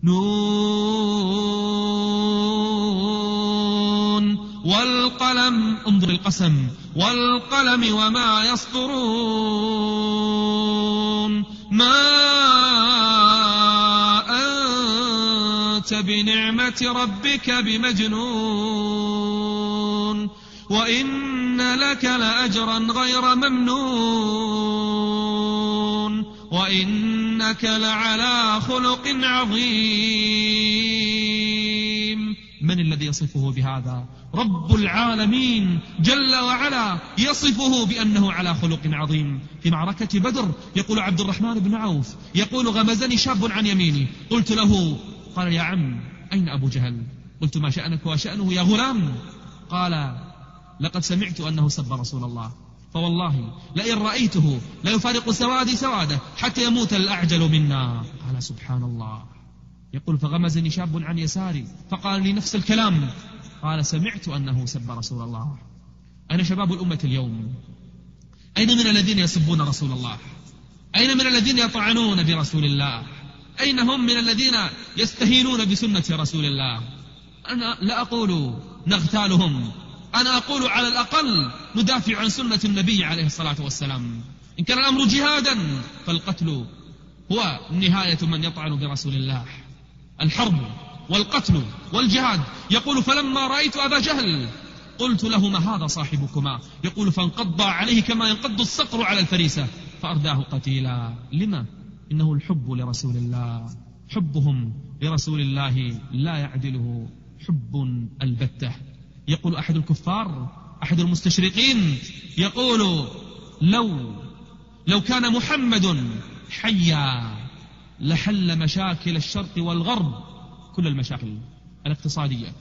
نون والقلم، انظر القسم، والقلم وما يسطرون، ما أنت بنعمة ربك بمجنون، وإن لك لأجرا غير ممنون، وإنك لعلى خلق عظيم. من الذي يصفه بهذا؟ رب العالمين جل وعلا يصفه بأنه على خلق عظيم. في معركة بدر يقول عبد الرحمن بن عوف يقول غمزني شاب عن يميني، قلت له، قال يا عم أين أبو جهل؟ قلت ما شأنك وشأنه يا غلام؟ قال لقد سمعت أنه سب رسول الله، فوالله لئن رأيته لا يفارق سوادي سواده حتى يموت الأعجل منا. قال سبحان الله. يقول فغمزني شاب عن يساري فقال لي نفس الكلام، قال سمعت أنه سب رسول الله. أين شباب الأمة اليوم؟ أين من الذين يسبون رسول الله؟ أين من الذين يطعنون برسول الله؟ أين هم من الذين يستهينون بسنة رسول الله؟ أنا لا أقول نغتالهم، أنا أقول على الأقل ندافع عن سنة النبي عليه الصلاة والسلام. إن كان الأمر جهادا فالقتل هو نهاية من يطعن برسول الله. الحرب والقتل والجهاد. يقول فلما رأيت أبا جهل قلت له ما هذا صاحبكما؟ يقول فانقض عليه كما ينقض الصقر على الفريسة فأرداه قتيلا. لما؟ إنه الحب لرسول الله، حبهم لرسول الله لا يعدله حب البتة. يقول أحد الكفار، أحد المستشرقين، يقول لو لو كان محمد حيا لحل مشاكل الشرق والغرب، كل المشاكل الاقتصادية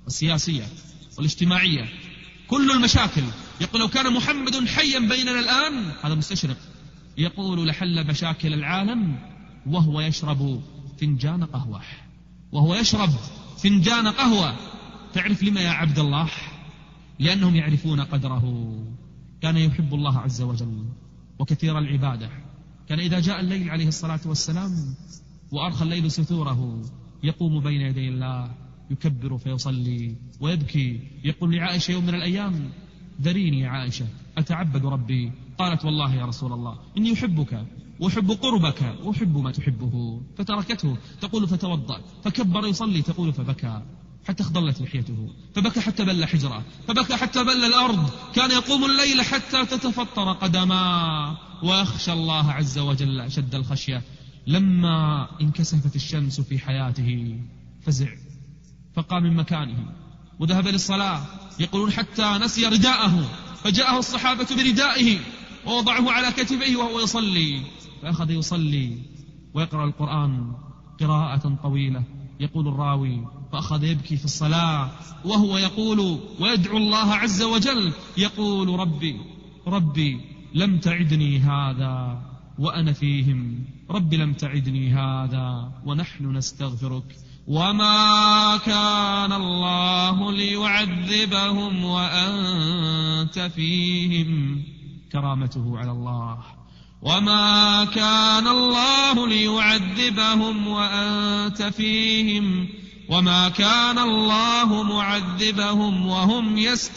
والسياسية والاجتماعية، كل المشاكل. يقول لو كان محمد حيا بيننا الآن، هذا مستشرق، يقول لحل مشاكل العالم وهو يشرب فنجان قهوة، وهو يشرب فنجان قهوة. تعرف لما يا عبد الله؟ لأنهم يعرفون قدره. كان يحب الله عز وجل وكثير العبادة. كان إذا جاء الليل عليه الصلاة والسلام وأرخى الليل ستوره يقوم بين يدي الله يكبر فيصلي ويبكي. يقول لعائشة يوم من الأيام: ذريني يا عائشة أتعبد ربي. قالت: والله يا رسول الله إني أحبك وأحب قربك وأحب ما تحبه. فتركته. تقول: فتوضأ فكبر يصلي. تقول: فبكى حتى اخضلت لحيته، فبكى حتى بل حجره، فبكى حتى بل الأرض. كان يقوم الليل حتى تتفطر قدماه ويخشى الله عز وجل شد الخشية. لما انكسفت الشمس في حياته فزع، فقام من مكانه وذهب للصلاة. يقولون حتى نسي رداءه، فجاءه الصحابة بردائه ووضعه على كتفيه وهو يصلي، فأخذ يصلي ويقرأ القرآن قراءة طويلة. يقول الراوي: فأخذ يبكي في الصلاة وهو يقول ويدعو الله عز وجل، يقول: ربي ربي لم تعدني هذا وأنا فيهم، ربي لم تعدني هذا ونحن نستغفرك، وما كان الله ليعذبهم وأنت فيهم. كرامته على الله. وما كان الله ليعذبهم وأنت فيهم وما كان الله معذبهم وهم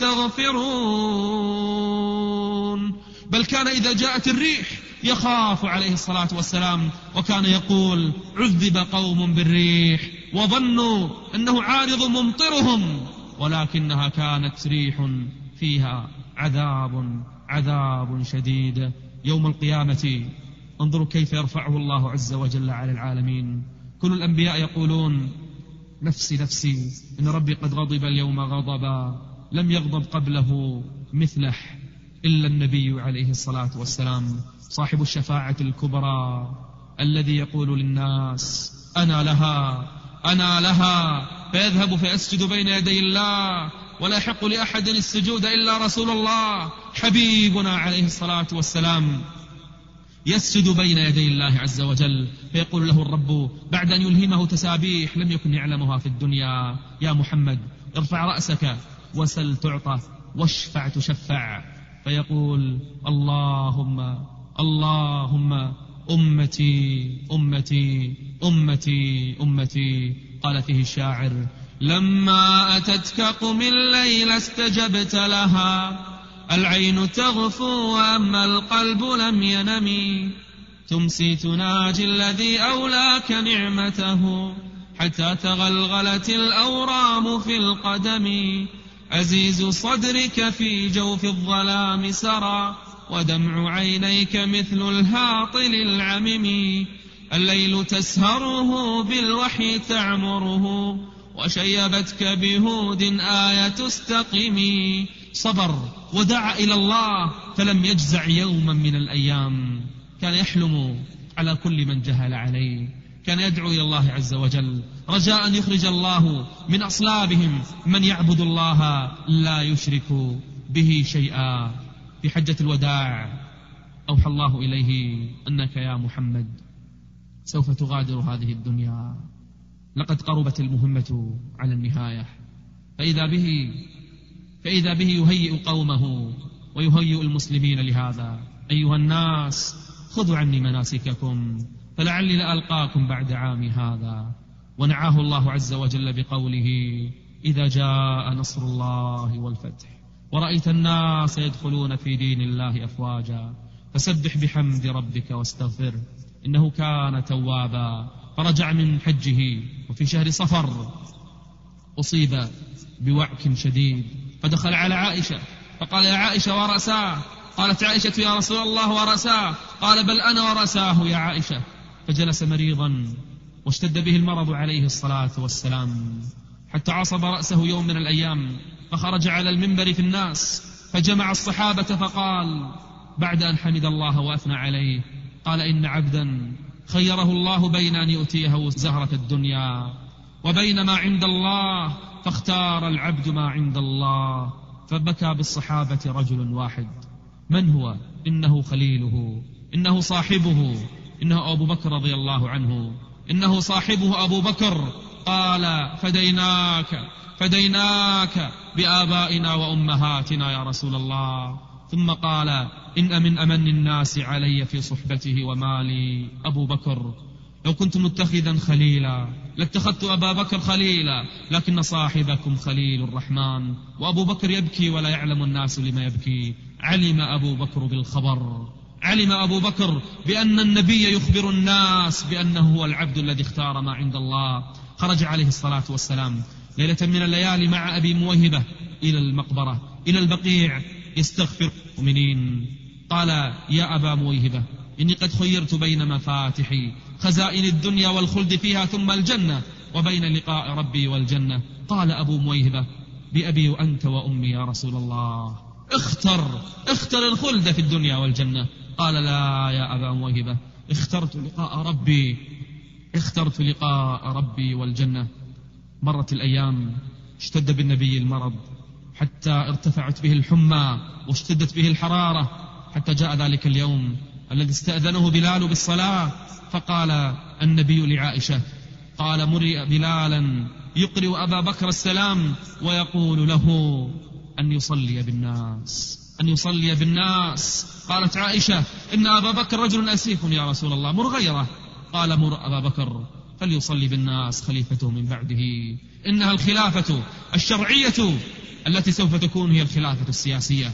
يستغفرون. بل كان إذا جاءت الريح يخاف عليه الصلاة والسلام، وكان يقول: عذب قوم بالريح وظنوا أنه عارض ممطرهم، ولكنها كانت ريح فيها عذاب عذاب شديد. يوم القيامة انظروا كيف يرفعه الله عز وجل على العالمين. كل الأنبياء يقولون: نفسي نفسي، إن ربي قد غضب اليوم غضبا لم يغضب قبله مثله إلا النبي عليه الصلاة والسلام، صاحب الشفاعة الكبرى، الذي يقول للناس: أنا لها أنا لها، فيذهب فيسجد بين يدي الله، ولا يحق لأحد السجود إلا رسول الله حبيبنا عليه الصلاة والسلام. يسجد بين يدي الله عز وجل، فيقول له الرب بعد أن يلهمه تسابيح لم يكن يعلمها في الدنيا: يا محمد ارفع رأسك وسل تعطى واشفع تشفع. فيقول: اللهم اللهم أمتي أمتي أمتي أمتي. قال فيه الشاعر: لما أتتك قم الليل استجبت لها، العين تغفو وأما القلب لم ينم، تمسي تناجي الذي أولاك نعمته، حتى تغلغلت الأورام في القدم، عزيز صدرك في جوف الظلام سرى، ودمع عينيك مثل الهاطل العمم، الليل تسهره بالوحي تعمره، وشيبتك بهود آية استقمي. صبر ودعا إلى الله فلم يجزع يوما من الأيام. كان يحلم على كل من جهل عليه، كان يدعو إلى الله عز وجل رجاء أن يخرج الله من أصلابهم من يعبد الله لا يشرك به شيئا. في حجة الوداع أوحى الله إليه أنك يا محمد سوف تغادر هذه الدنيا، لقد قربت المهمة على النهاية. فإذا به فإذا به يهيئ قومه ويهيئ المسلمين لهذا: أيها الناس خذوا عني مناسككم فلعلي لألقاكم بعد عامي هذا. ونعاه الله عز وجل بقوله: إذا جاء نصر الله والفتح ورأيت الناس يدخلون في دين الله أفواجا فسبح بحمد ربك واستغفر إنه كان توابا. فرجع من حجه وفي شهر صفر أصيب بوعك شديد، فدخل على عائشة فقال: يا عائشة ورأساه. قالت عائشة: يا رسول الله ورأساه. قال: بل أنا ورأساه يا عائشة. فجلس مريضا واشتد به المرض عليه الصلاة والسلام، حتى عصب رأسه يوم من الأيام، فخرج على المنبر في الناس فجمع الصحابة فقال بعد أن حمد الله وأثنى عليه: قال: إن عبدا خيره الله بين أن يؤتيه زهرة الدنيا وبين ما عند الله، فاختار العبد ما عند الله. فبكى بالصحابة رجل واحد. من هو؟ إنه خليله، إنه صاحبه، إنه أبو بكر رضي الله عنه، إنه صاحبه أبو بكر. قال: فديناك فديناك بآبائنا وأمهاتنا يا رسول الله. ثم قال: إن من أمن الناس علي في صحبته ومالي أبو بكر. لو كنت متخذا خليلا لاتخذت أبا بكر خليلا، لكن صاحبكم خليل الرحمن. وأبو بكر يبكي ولا يعلم الناس لما يبكي. علم أبو بكر بالخبر، علم أبو بكر بأن النبي يخبر الناس بأنه هو العبد الذي اختار ما عند الله. خرج عليه الصلاة والسلام ليلة من الليالي مع أبي مويهبة إلى المقبرة، إلى البقيع، يستغفر المؤمنين. قال: يا أبا مويهبة، إني قد خيرت بين مفاتحي خزائن الدنيا والخلد فيها ثم الجنة، وبين لقاء ربي والجنة. قال أبو مويهبة: بأبي وأنت وأمي يا رسول الله، اختر اختر الخلد في الدنيا والجنة. قال: لا يا أبا مويهبة، اخترت لقاء ربي اخترت لقاء ربي والجنة. مرت الأيام، اشتد بالنبي المرض حتى ارتفعت به الحمى واشتدت به الحرارة، حتى جاء ذلك اليوم الذي استأذنه بلال بالصلاة. فقال النبي لعائشة، قال: مري بلالا يقرئ أبا بكر السلام ويقول له أن يصلي بالناس أن يصلي بالناس. قالت عائشة: إن أبا بكر رجل أسيف يا رسول الله، مر غيره. قال: مر أبا بكر فليصلي بالناس خليفته من بعده. إنها الخلافة الشرعية التي سوف تكون هي الخلافة السياسية.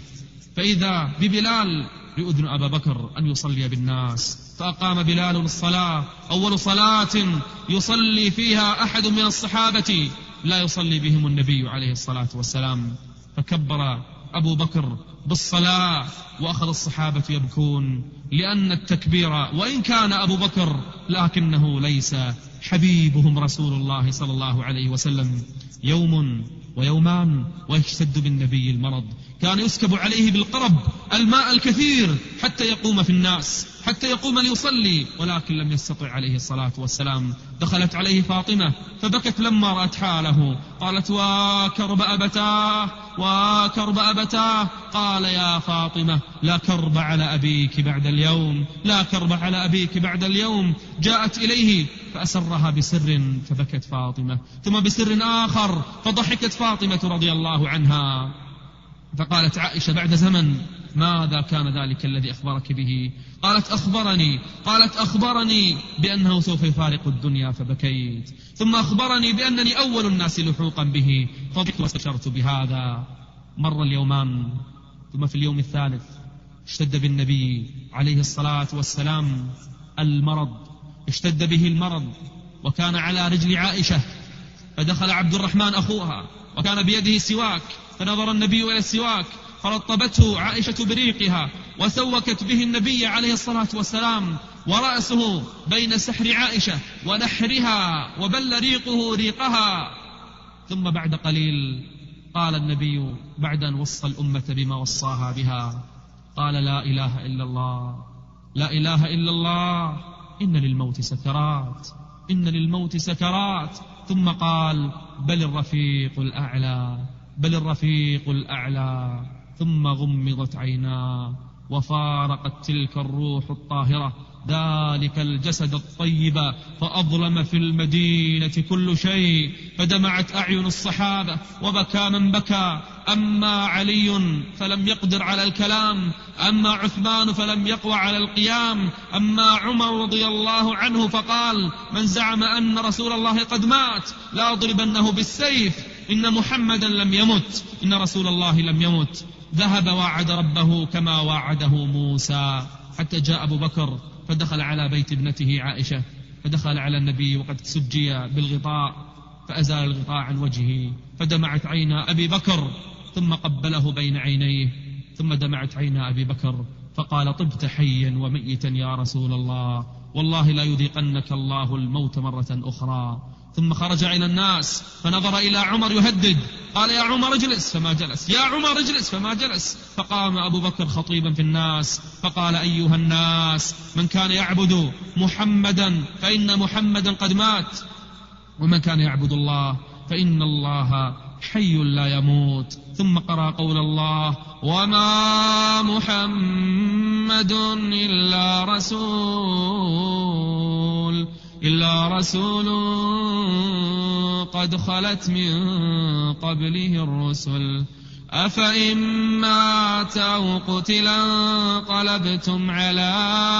فإذا ببلال يؤذن أبا بكر أن يصلي بالناس، فأقام بلال الصلاة، أول صلاة يصلي فيها أحد من الصحابة لا يصلي بهم النبي عليه الصلاة والسلام. فكبر أبو بكر بالصلاة، وأخذ الصحابة يبكون، لأن التكبير وإن كان أبو بكر لكنه ليس حبيبهم رسول الله صلى الله عليه وسلم. يوم ويومان ويشتد بالنبي المرض، كان يسكب عليه بالقرب الماء الكثير حتى يقوم في الناس، حتى يقوم ليصلي، ولكن لم يستطع عليه الصلاة والسلام. دخلت عليه فاطمة فبكت لما رأت حاله، قالت: وكرب أبتاه وكرب أبتاه. قال: يا فاطمة، لا كرب على أبيك بعد اليوم، لا كرب على أبيك بعد اليوم. جاءت إليه فأسرها بسر فبكت فاطمة، ثم بسر آخر فضحكت فاطمة رضي الله عنها. فقالت عائشة بعد زمن: ماذا كان ذلك الذي أخبرك به؟ قالت: أخبرني قالت أخبرني بأنه سوف يفارق الدنيا فبكيت، ثم أخبرني بأنني أول الناس لحوقا به فضحكت واستشرت بهذا. مر اليومان، ثم في اليوم الثالث اشتد بالنبي عليه الصلاة والسلام المرض، اشتد به المرض، وكان على رجل عائشة. فدخل عبد الرحمن أخوها وكان بيده سواك، فنظر النبي إلى السواك فرطبته عائشة بريقها وسوكت به النبي عليه الصلاة والسلام، ورأسه بين سحر عائشة ونحرها وبل ريقه ريقها. ثم بعد قليل قال النبي بعد أن وصى الأمة بما وصاها بها، قال: لا إله إلا الله، لا إله إلا الله، إن للموت سكرات، إن للموت سكرات. ثم قال: بل الرفيق الأعلى، بل الرفيق الأعلى. ثم غمضت عيناه وفارقت تلك الروح الطاهرة ذلك الجسد الطيب، فأظلم في المدينة كل شيء، فدمعت أعين الصحابة وبكى من بكى. أما علي فلم يقدر على الكلام، أما عثمان فلم يقوى على القيام، أما عمر رضي الله عنه فقال: من زعم أن رسول الله قد مات لا أضربنه بالسيف، إن محمدا لم يمت، إن رسول الله لم يمت. ذهب وعد ربه كما وعده موسى، حتى جاء أبو بكر فدخل على بيت ابنته عائشة، فدخل على النبي وقد سجي بالغطاء، فأزال الغطاء عن وجهه، فدمعت عينا أبي بكر، ثم قبله بين عينيه، ثم دمعت عينا أبي بكر، فقال: طبت حيا وميتا يا رسول الله، والله لا يذيقنك الله الموت مرة أخرى. ثم خرج إلى الناس فنظر إلى عمر يهدد، قال: يا عمر اجلس، فما جلس، يا عمر اجلس، فما جلس. فقام أبو بكر خطيبا في الناس فقال: أيها الناس، من كان يعبد محمدا فإن محمدا قد مات، ومن كان يعبد الله فإن الله حي لا يموت. ثم قرأ قول الله: وما محمد إلا رسول إلا رسول قد خلت من قبله الرسل أفإن مات أو قتل انقلبتم على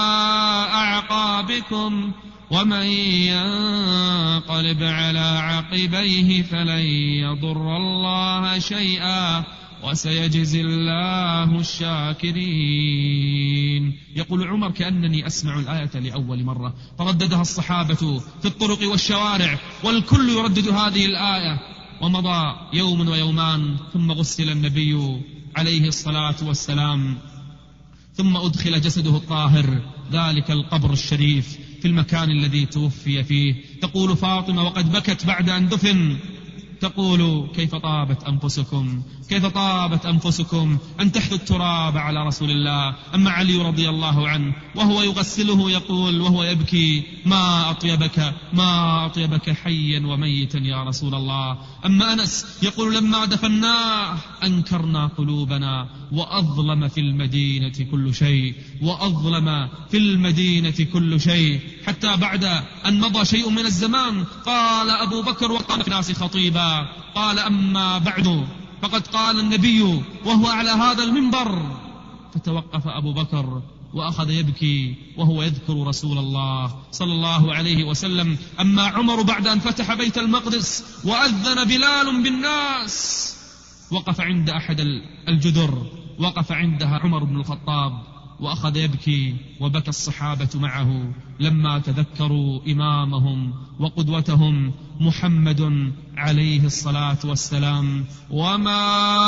أعقابكم ومن ينقلب على عقبيه فلن يضر الله شيئا وسيجزي الله الشاكرين. يقول عمر: كأنني أسمع الآية لأول مرة، فرددها الصحابة في الطرق والشوارع والكل يردد هذه الآية. ومضى يوم ويومان ثم غسل النبي عليه الصلاة والسلام، ثم أدخل جسده الطاهر ذلك القبر الشريف في المكان الذي توفي فيه. تقول فاطمة وقد بكت بعد أن دفن، تقول: كيف طابت أنفسكم كيف طابت أنفسكم أن تحثوا التراب على رسول الله. أما علي رضي الله عنه وهو يغسله يقول وهو يبكي: ما أطيبك ما أطيبك حيا وميتا يا رسول الله. أما أنس يقول: لما دفناه أنكرنا قلوبنا وأظلم في المدينة كل شيء وأظلم في المدينة كل شيء حتى بعد أن مضى شيء من الزمان قال أبو بكر وقال في الناس خطيبا، قال: أما بعد فقد قال النبي وهو على هذا المنبر. فتوقف أبو بكر وأخذ يبكي وهو يذكر رسول الله صلى الله عليه وسلم. أما عمر بعد أن فتح بيت المقدس وأذن بلال بالناس وقف عند أحد الجدر، وقف عندها عمر بن الخطاب وأخذ يبكي، وبكى الصحابة معه لما تذكروا إمامهم وقدوتهم محمد عليه الصلاة والسلام. وما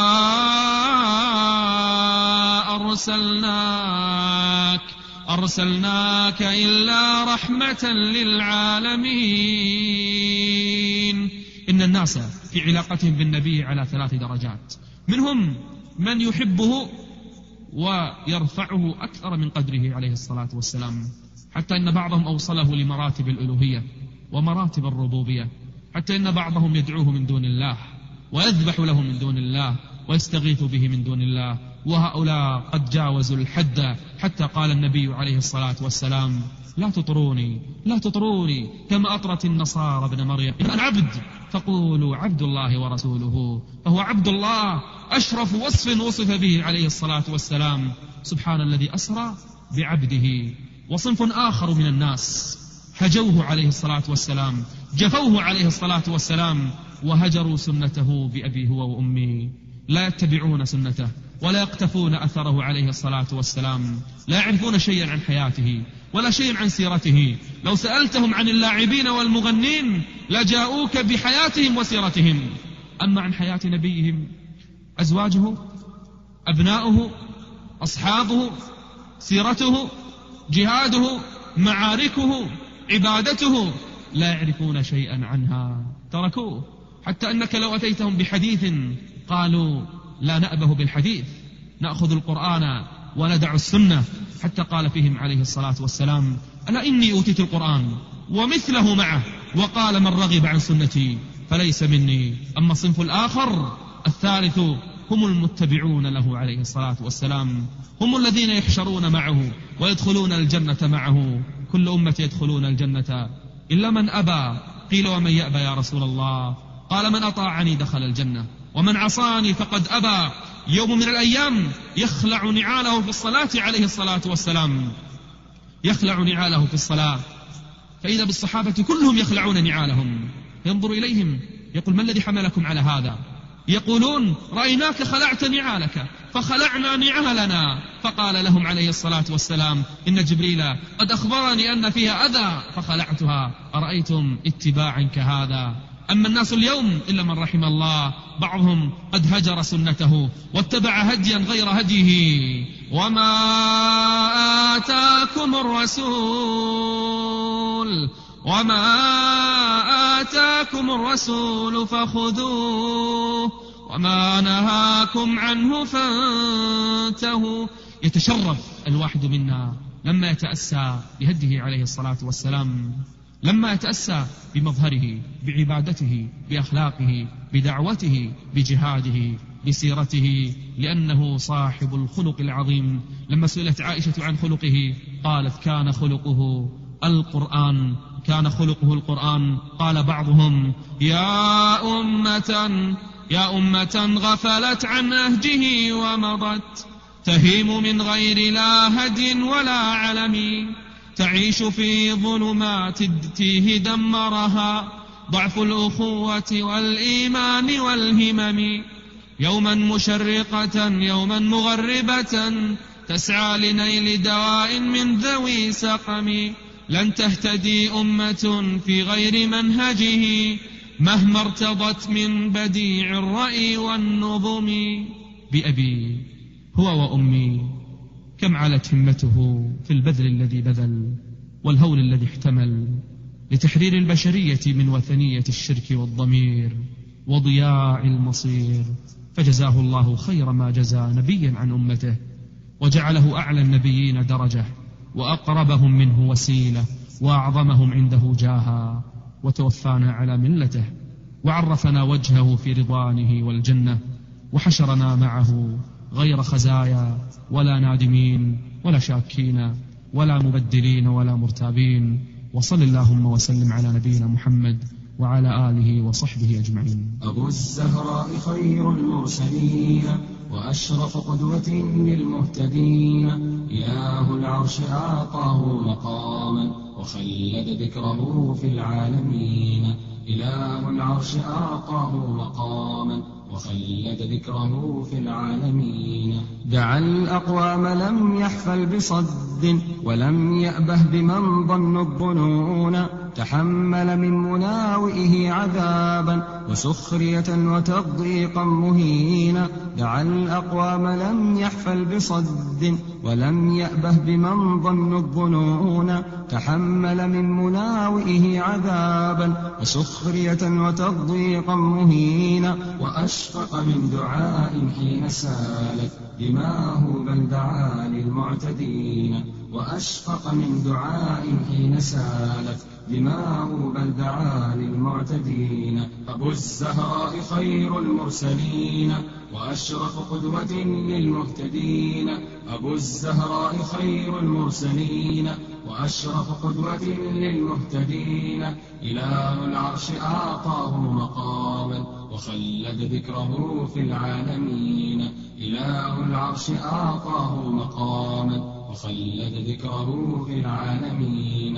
أرسلناك أرسلناك إلا رحمة للعالمين. إن الناس في علاقتهم بالنبي على ثلاث درجات، منهم من يحبه ويرفعه أكثر من قدره عليه الصلاة والسلام، حتى إن بعضهم أوصله لمراتب الألوهية ومراتب الربوبية، حتى إن بعضهم يدعوه من دون الله ويذبح له من دون الله ويستغيث به من دون الله، وهؤلاء قد جاوزوا الحد، حتى قال النبي عليه الصلاة والسلام: لا تطروني لا تطروني كما أطرت النصارى ابن مريم، أنا عبد فقولوا عبد الله ورسوله، فهو عبد الله أشرف وصف وصف به عليه الصلاة والسلام. سبحان الذي أسرى بعبده. وصنف آخر من الناس هجوه عليه الصلاة والسلام، جفوه عليه الصلاة والسلام، وهجروا سنته بأبي هو وأمي، لا يتبعون سنته ولا يقتفون أثره عليه الصلاة والسلام، لا يعرفون شيئا عن حياته ولا شيئا عن سيرته. لو سألتهم عن اللاعبين والمغنين لجاءوك بحياتهم وسيرتهم، أما عن حياة نبيهم أزواجه، أبناؤه، أصحابه، سيرته، جهاده، معاركه، عبادته، لا يعرفون شيئا عنها، تركوه. حتى أنك لو أتيتهم بحديث قالوا: لا نأبه بالحديث، نأخذ القرآن وندع السنة. حتى قال فيهم عليه الصلاة والسلام: ألا إني أوتيت القرآن ومثله معه، وقال: من رغب عن سنتي فليس مني. أما الصنف الآخر الثالث هم المتبعون له عليه الصلاة والسلام، هم الذين يحشرون معه ويدخلون الجنة معه. كل أمة يدخلون الجنة إلا من أبى. قيل: ومن يأبى يا رسول الله؟ قال: من أطاعني دخل الجنة ومن عصاني فقد أبى. يوم من الأيام يخلع نعاله في الصلاة عليه الصلاة والسلام، يخلع نعاله في الصلاة، فإذا بالصحابة كلهم يخلعون نعالهم، ينظر إليهم يقول: ما الذي حملكم على هذا؟ يقولون: رأيناك خلعت نعالك فخلعنا نعالنا. فقال لهم عليه الصلاة والسلام: إن جبريل قد أخبرني أن فيها أذى فخلعتها، أرأيتم اتباعا كهذا؟ أما الناس اليوم إلا من رحم الله، بعضهم قد هجر سنته واتبع هديا غير هديه. وما آتاكم الرسول وما آتاكم الرسول فخذوه وما نهاكم عنه فانتهوا. يتشرف الواحد منا لما يتأسى بهديه عليه الصلاة والسلام، لما يتأسى بمظهره، بعبادته، بأخلاقه، بدعوته، بجهاده، بسيرته، لأنه صاحب الخلق العظيم. لما سئلت عائشة عن خلقه قالت: كان خلقه القرآن، كان خلقه القرآن. قال بعضهم: يا أمة يا أمة غفلت عن نهجه ومضت، تهيم من غير لا هدي ولا علم، تعيش في ظلمات التيه دمرها ضعف الأخوة والإيمان والهمم، يوما مشرقة يوما مغربة، تسعى لنيل دواء من ذوي سقم، لن تهتدي أمة في غير منهجه، مهما ارتضت من بديع الرأي والنظم. بأبي هو وأمي كم علت همته في البذل الذي بذل والهول الذي احتمل لتحرير البشرية من وثنية الشرك والضمير وضياع المصير، فجزاه الله خير ما جزى نبيا عن أمته، وجعله أعلى النبيين درجة، وأقربهم منه وسيلة، وأعظمهم عنده جاها، وتوفانا على ملته، وعرفنا وجهه في رضوانه والجنة، وحشرنا معه غير خزايا ولا نادمين ولا شاكين ولا مبدلين ولا مرتابين. وصل اللهم وسلم على نبينا محمد وعلى آله وصحبه أجمعين. أبو الزهراء خير المرسلين وأشرف قدوة للمهتدين، إله العرش أعطاه مقاما وخلد ذكره في العالمين، إله العرش أعطاه مقاما وخلد ذكره في العالمين. دعا الأقوام لم يحفل بصد ولم يأبه بمن ظن الظنون، تحمل من مناوئه عذابا وسخرية وتضييقا مهينا. دعا الأقوام لم يحفل بصد ولم يأبه بمن ظن الظنون، تحمل من مناوئه عذابا وسخرية وتضييقا مهينا. وأشفق من دعاء حين سالت دماه بل دعا للمعتدين، وأشفق من دعاء حين سالت دماه بل دعا للمعتدين. أبو الزهراء خير المرسلين وأشرف قدوة للمهتدين، أبو الزهراء خير المرسلين وأشرف قدوة للمهتدين، إله العرش أعطاه مقاما وخلد ذكره في العالمين، إله العرش أعطاه مقاما وخلد ذكره في العالمين.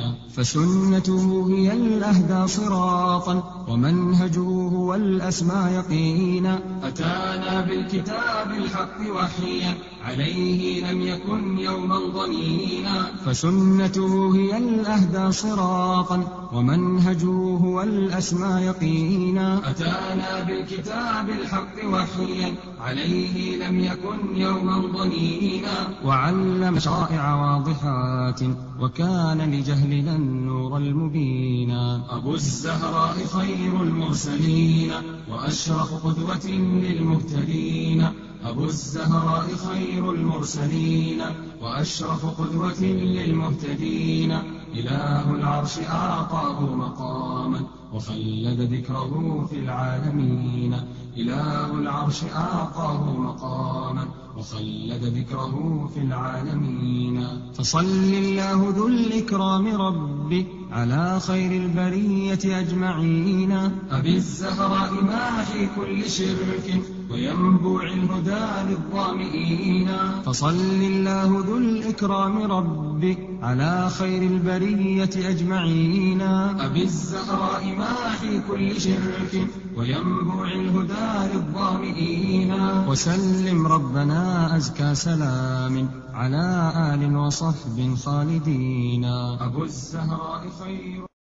فسنته هي الأهدى صراطا ومنهجه هو الأسمى يقينا، أتانا بالكتاب الحق وحيا عليه لم يكن يوما ضنينا. فسنته هي الأهدى صراطا ومنهجه هو الأسمى يقينا، أتانا بالكتاب الحق وحيا عليه لم يكن يوما ضنينا. وعلم شرائع واضحات وكان لجهلنا النور المبينا. أبو الزهراء خير المرسلين وأشرف قدوة للمهتدين، أبو الزهراء خير المرسلين وأشرف قدوة للمهتدين، إله العرش أعطاه مقاما وخلد ذكره في العالمين، إله العرش أعطاه مقاما وخلد ذكره في العالمين. فصل الله ذو الإكرام ربي على خير البرية أجمعين، أبي الزهراء ماحي كل شرك وينبوع الهدى للظامئين. فصل الله ذو الإكرام ربي على خير البرية أجمعين، أبي الزهراء ماحي كل شرك وينبوع الهدى للظامئين. وسلم ربنا أزكى سلام على آل وصحب خالدين. أبو الزهراء خير